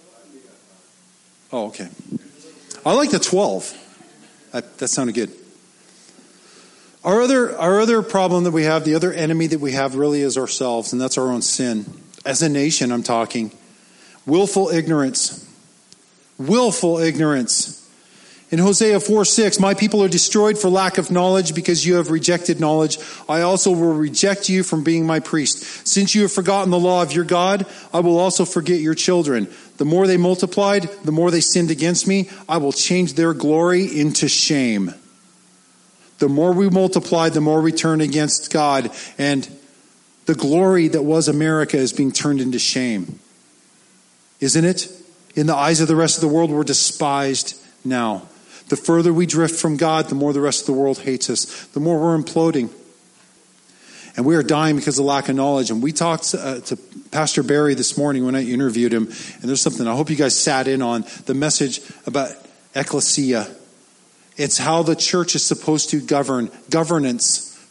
Oh, okay. I like the twelve. That, that sounded good. Our other, our other problem that we have, the other enemy that we have really is ourselves, and that's our own sin. As a nation, I'm talking. Willful ignorance. Willful ignorance. In Hosea four six, my people are destroyed for lack of knowledge because you have rejected knowledge. I also will reject you from being my priest. Since you have forgotten the law of your God, I will also forget your children. The more they multiplied, the more they sinned against me. I will change their glory into shame. The more we multiply, the more we turn against God. And the glory that was America is being turned into shame. Isn't it? In the eyes of the rest of the world, we're despised now. The further we drift from God, the more the rest of the world hates us. The more we're imploding. And we are dying because of lack of knowledge. And we talked uh, to Pastor Barry this morning when I interviewed him. And there's something I hope you guys sat in on. The message about ecclesia. It's how the church is supposed to govern. Governance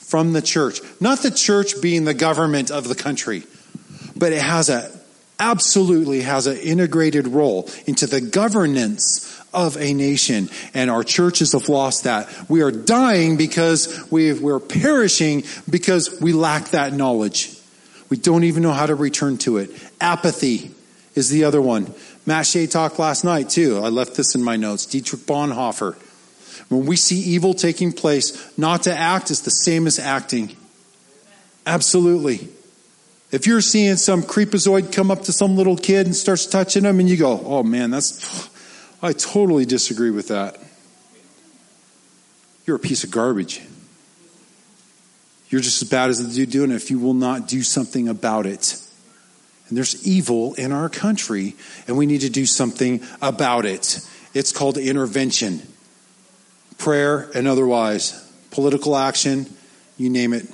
from the church. Not the church being the government of the country, but it has a absolutely has an integrated role into the governance of a nation. And our churches have lost that. We are dying because we we're perishing because we lack that knowledge. We don't even know how to return to it. Apathy is the other one. Matt Shea talked last night too. I left this in my notes. Dietrich Bonhoeffer. When we see evil taking place, not to act is the same as acting. Absolutely. If you're seeing some creepazoid come up to some little kid and starts touching them and you go, oh man, that's, I totally disagree with that. You're a piece of garbage. You're just as bad as the dude doing it if you will not do something about it. And there's evil in our country and we need to do something about it. It's called intervention. Prayer and otherwise. Political action, you name it.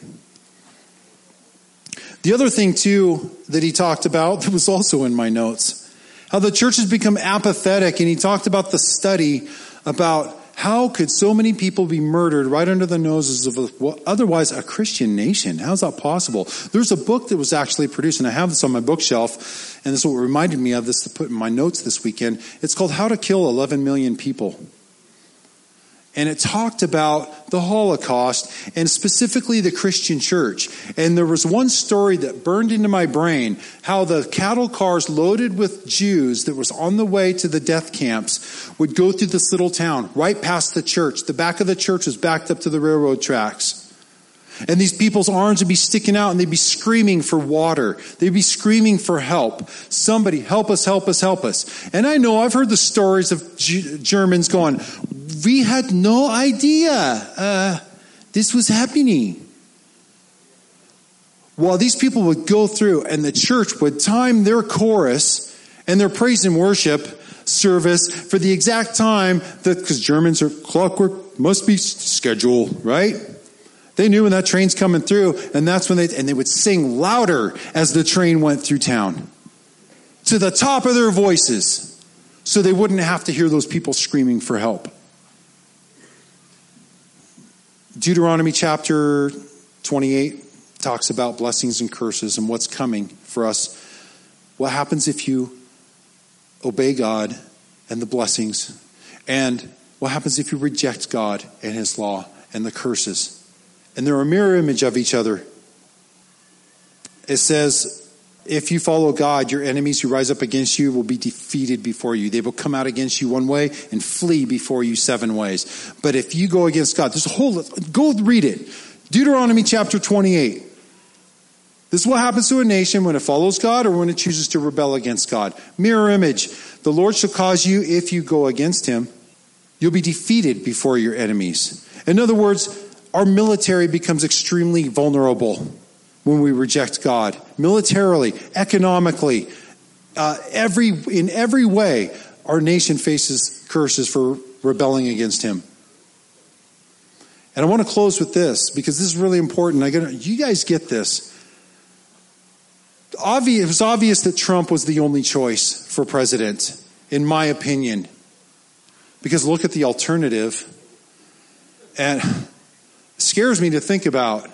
The other thing too that he talked about that was also in my notes, how the church has become apathetic, and he talked about the study about how could so many people be murdered right under the noses of a, well, otherwise a Christian nation? How's that possible? There's a book that was actually produced, and I have this on my bookshelf, and this is what reminded me of this to put in my notes this weekend. It's called How to Kill eleven million People. And it talked about the Holocaust and specifically the Christian church. And there was one story that burned into my brain, how the cattle cars loaded with Jews that was on the way to the death camps would go through this little town right past the church. The back of the church was backed up to the railroad tracks. And these people's arms would be sticking out and they'd be screaming for water. They'd be screaming for help. Somebody, help us, help us, help us. And I know I've heard the stories of G- Germans going, we had no idea uh, this was happening. Well, these people would go through and the church would time their chorus and their praise and worship service for the exact time that, because Germans are clockwork, must be schedule, right? They knew when that train's coming through, and that's when they, and they would sing louder as the train went through town. To the top of their voices. So they wouldn't have to hear those people screaming for help. Deuteronomy chapter twenty-eight talks about blessings and curses and what's coming for us. What happens if you obey God and the blessings? And what happens if you reject God and His law and the curses? And they're a mirror image of each other. It says, if you follow God, your enemies who rise up against you will be defeated before you. They will come out against you one way and flee before you seven ways. But if you go against God, there's a whole, go read it. Deuteronomy chapter twenty-eight. This is what happens to a nation when it follows God or when it chooses to rebel against God. Mirror image. The Lord shall cause you, if you go against Him, you'll be defeated before your enemies. In other words, our military becomes extremely vulnerable when we reject God. Militarily, economically, uh, every in every way, our nation faces curses for rebelling against Him. And I want to close with this because this is really important. I gotta, you guys get this. Obvious, it was obvious that Trump was the only choice for president, in my opinion. Because look at the alternative. And it scares me to think about.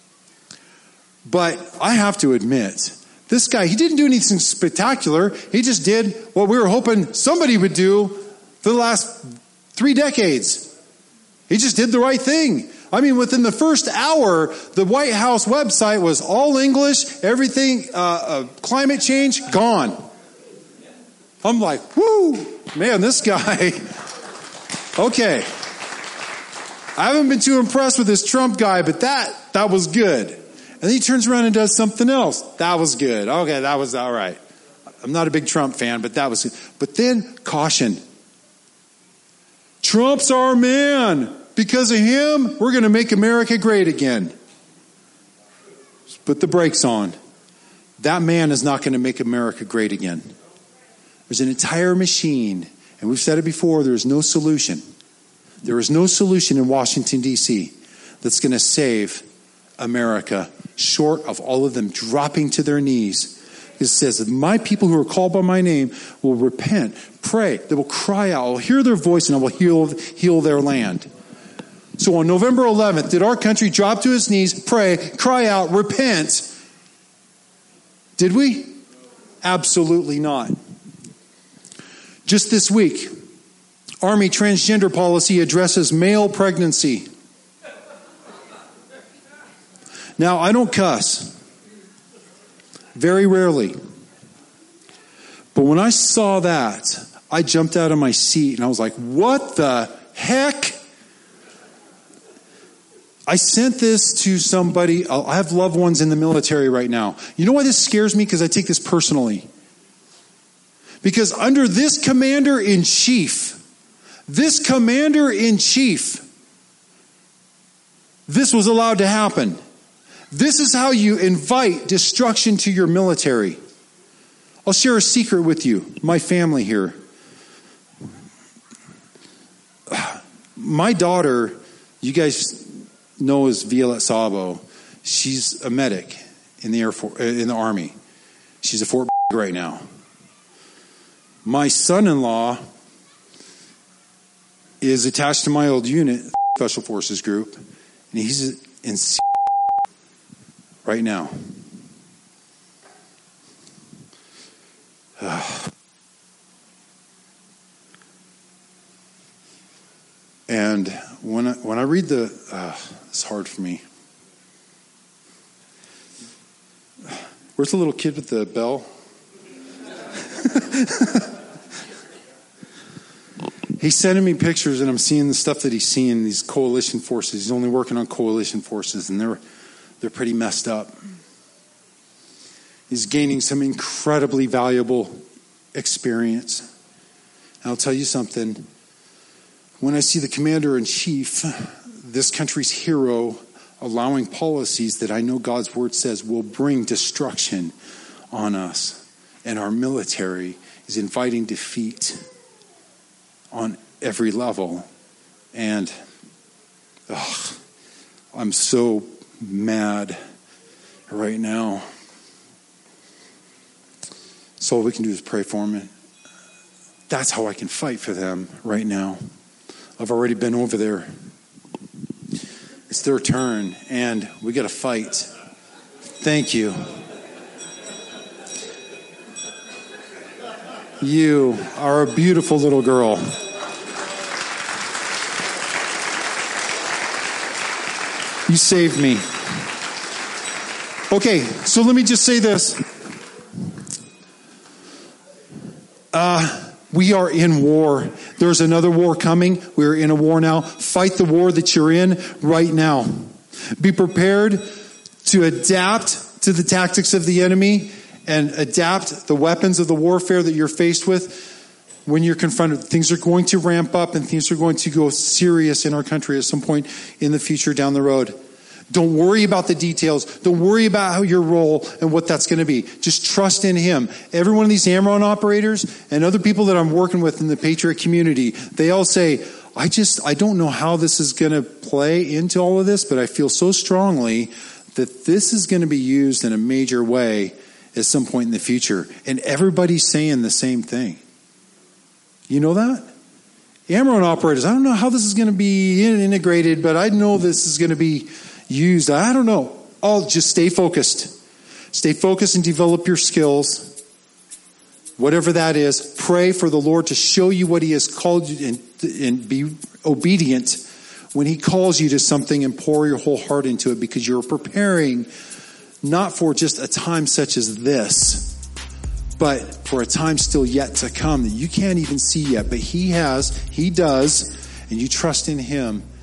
But I have to admit, this guy, he didn't do anything spectacular. He just did what we were hoping somebody would do for the last three decades. He just did the right thing. I mean, within the first hour, the White House website was all English, everything, uh, uh, climate change, gone. I'm like, whoo, man, this guy. Okay. I haven't been too impressed with this Trump guy, but that, that was good. And then he turns around and does something else. That was good. Okay, that was all right. I'm not a big Trump fan, but that was good. But then, caution. Trump's our man. Because of him, we're going to make America great again. Just put the brakes on. That man is not going to make America great again. There's an entire machine, and we've said it before, there is no solution. There is no solution in Washington, D C that's going to save America short of all of them dropping to their knees. It says that my people who are called by my name will repent, pray, they will cry out, I will hear their voice, and I will heal, heal their land. So on November eleventh, did our country drop to its knees, pray, cry out, repent? Did we? Absolutely not. Just this week, Army transgender policy addresses male pregnancy. Now, I don't cuss. Very rarely. But when I saw that, I jumped out of my seat and I was like, what the heck? I sent this to somebody. I have loved ones in the military right now. You know why this scares me? Because I take this personally. Because under this commander-in-chief, this commander-in-chief, this was allowed to happen. This is how you invite destruction to your military. I'll share a secret with you, my family here. My daughter, you guys know as Violette Sabo. She's a medic in the Air Force, in the Army. She's a Fort right now. My son-in-law is attached to my old unit, Special Forces Group, and he's in right now. And when I, when I read the, uh, it's hard for me. Where's the little kid with the bell? He's sending me pictures, and I'm seeing the stuff that he's seeing. These coalition forces. He's only working on coalition forces, and they're they're pretty messed up. He's gaining some incredibly valuable experience. And I'll tell you something. When I see the commander-in-chief, this country's hero, allowing policies that I know God's word says will bring destruction on us, and our military is inviting defeat on every level. And ugh, I'm so mad right now. So all we can do is pray for them. That's how I can fight for them right now. I've already been over there. It's their turn, and we got to fight. Thank you. You are a beautiful little girl. You saved me. Okay, so let me just say this. Uh, we are in war. There's another war coming. We're in a war now. Fight the war that you're in right now. Be prepared to adapt to the tactics of the enemy and adapt the weapons of the warfare that you're faced with when you're confronted. Things are going to ramp up and things are going to go serious in our country at some point in the future down the road. Don't worry about the details. Don't worry about how your role and what that's going to be. Just trust in Him. Every one of these Amron operators and other people that I'm working with in the Patriot community, they all say, I just, I don't know how this is going to play into all of this, but I feel so strongly that this is going to be used in a major way at some point in the future. And everybody's saying the same thing. You know that? Amron operators, I don't know how this is going to be integrated, but I know this is going to be used. I don't know. I'll just stay focused. Stay focused and develop your skills. Whatever that is, pray for the Lord to show you what He has called you and, and be obedient when He calls you to something and pour your whole heart into it, because you're preparing not for just a time such as this, but for a time still yet to come that you can't even see yet. But He has, He does, and you trust in Him.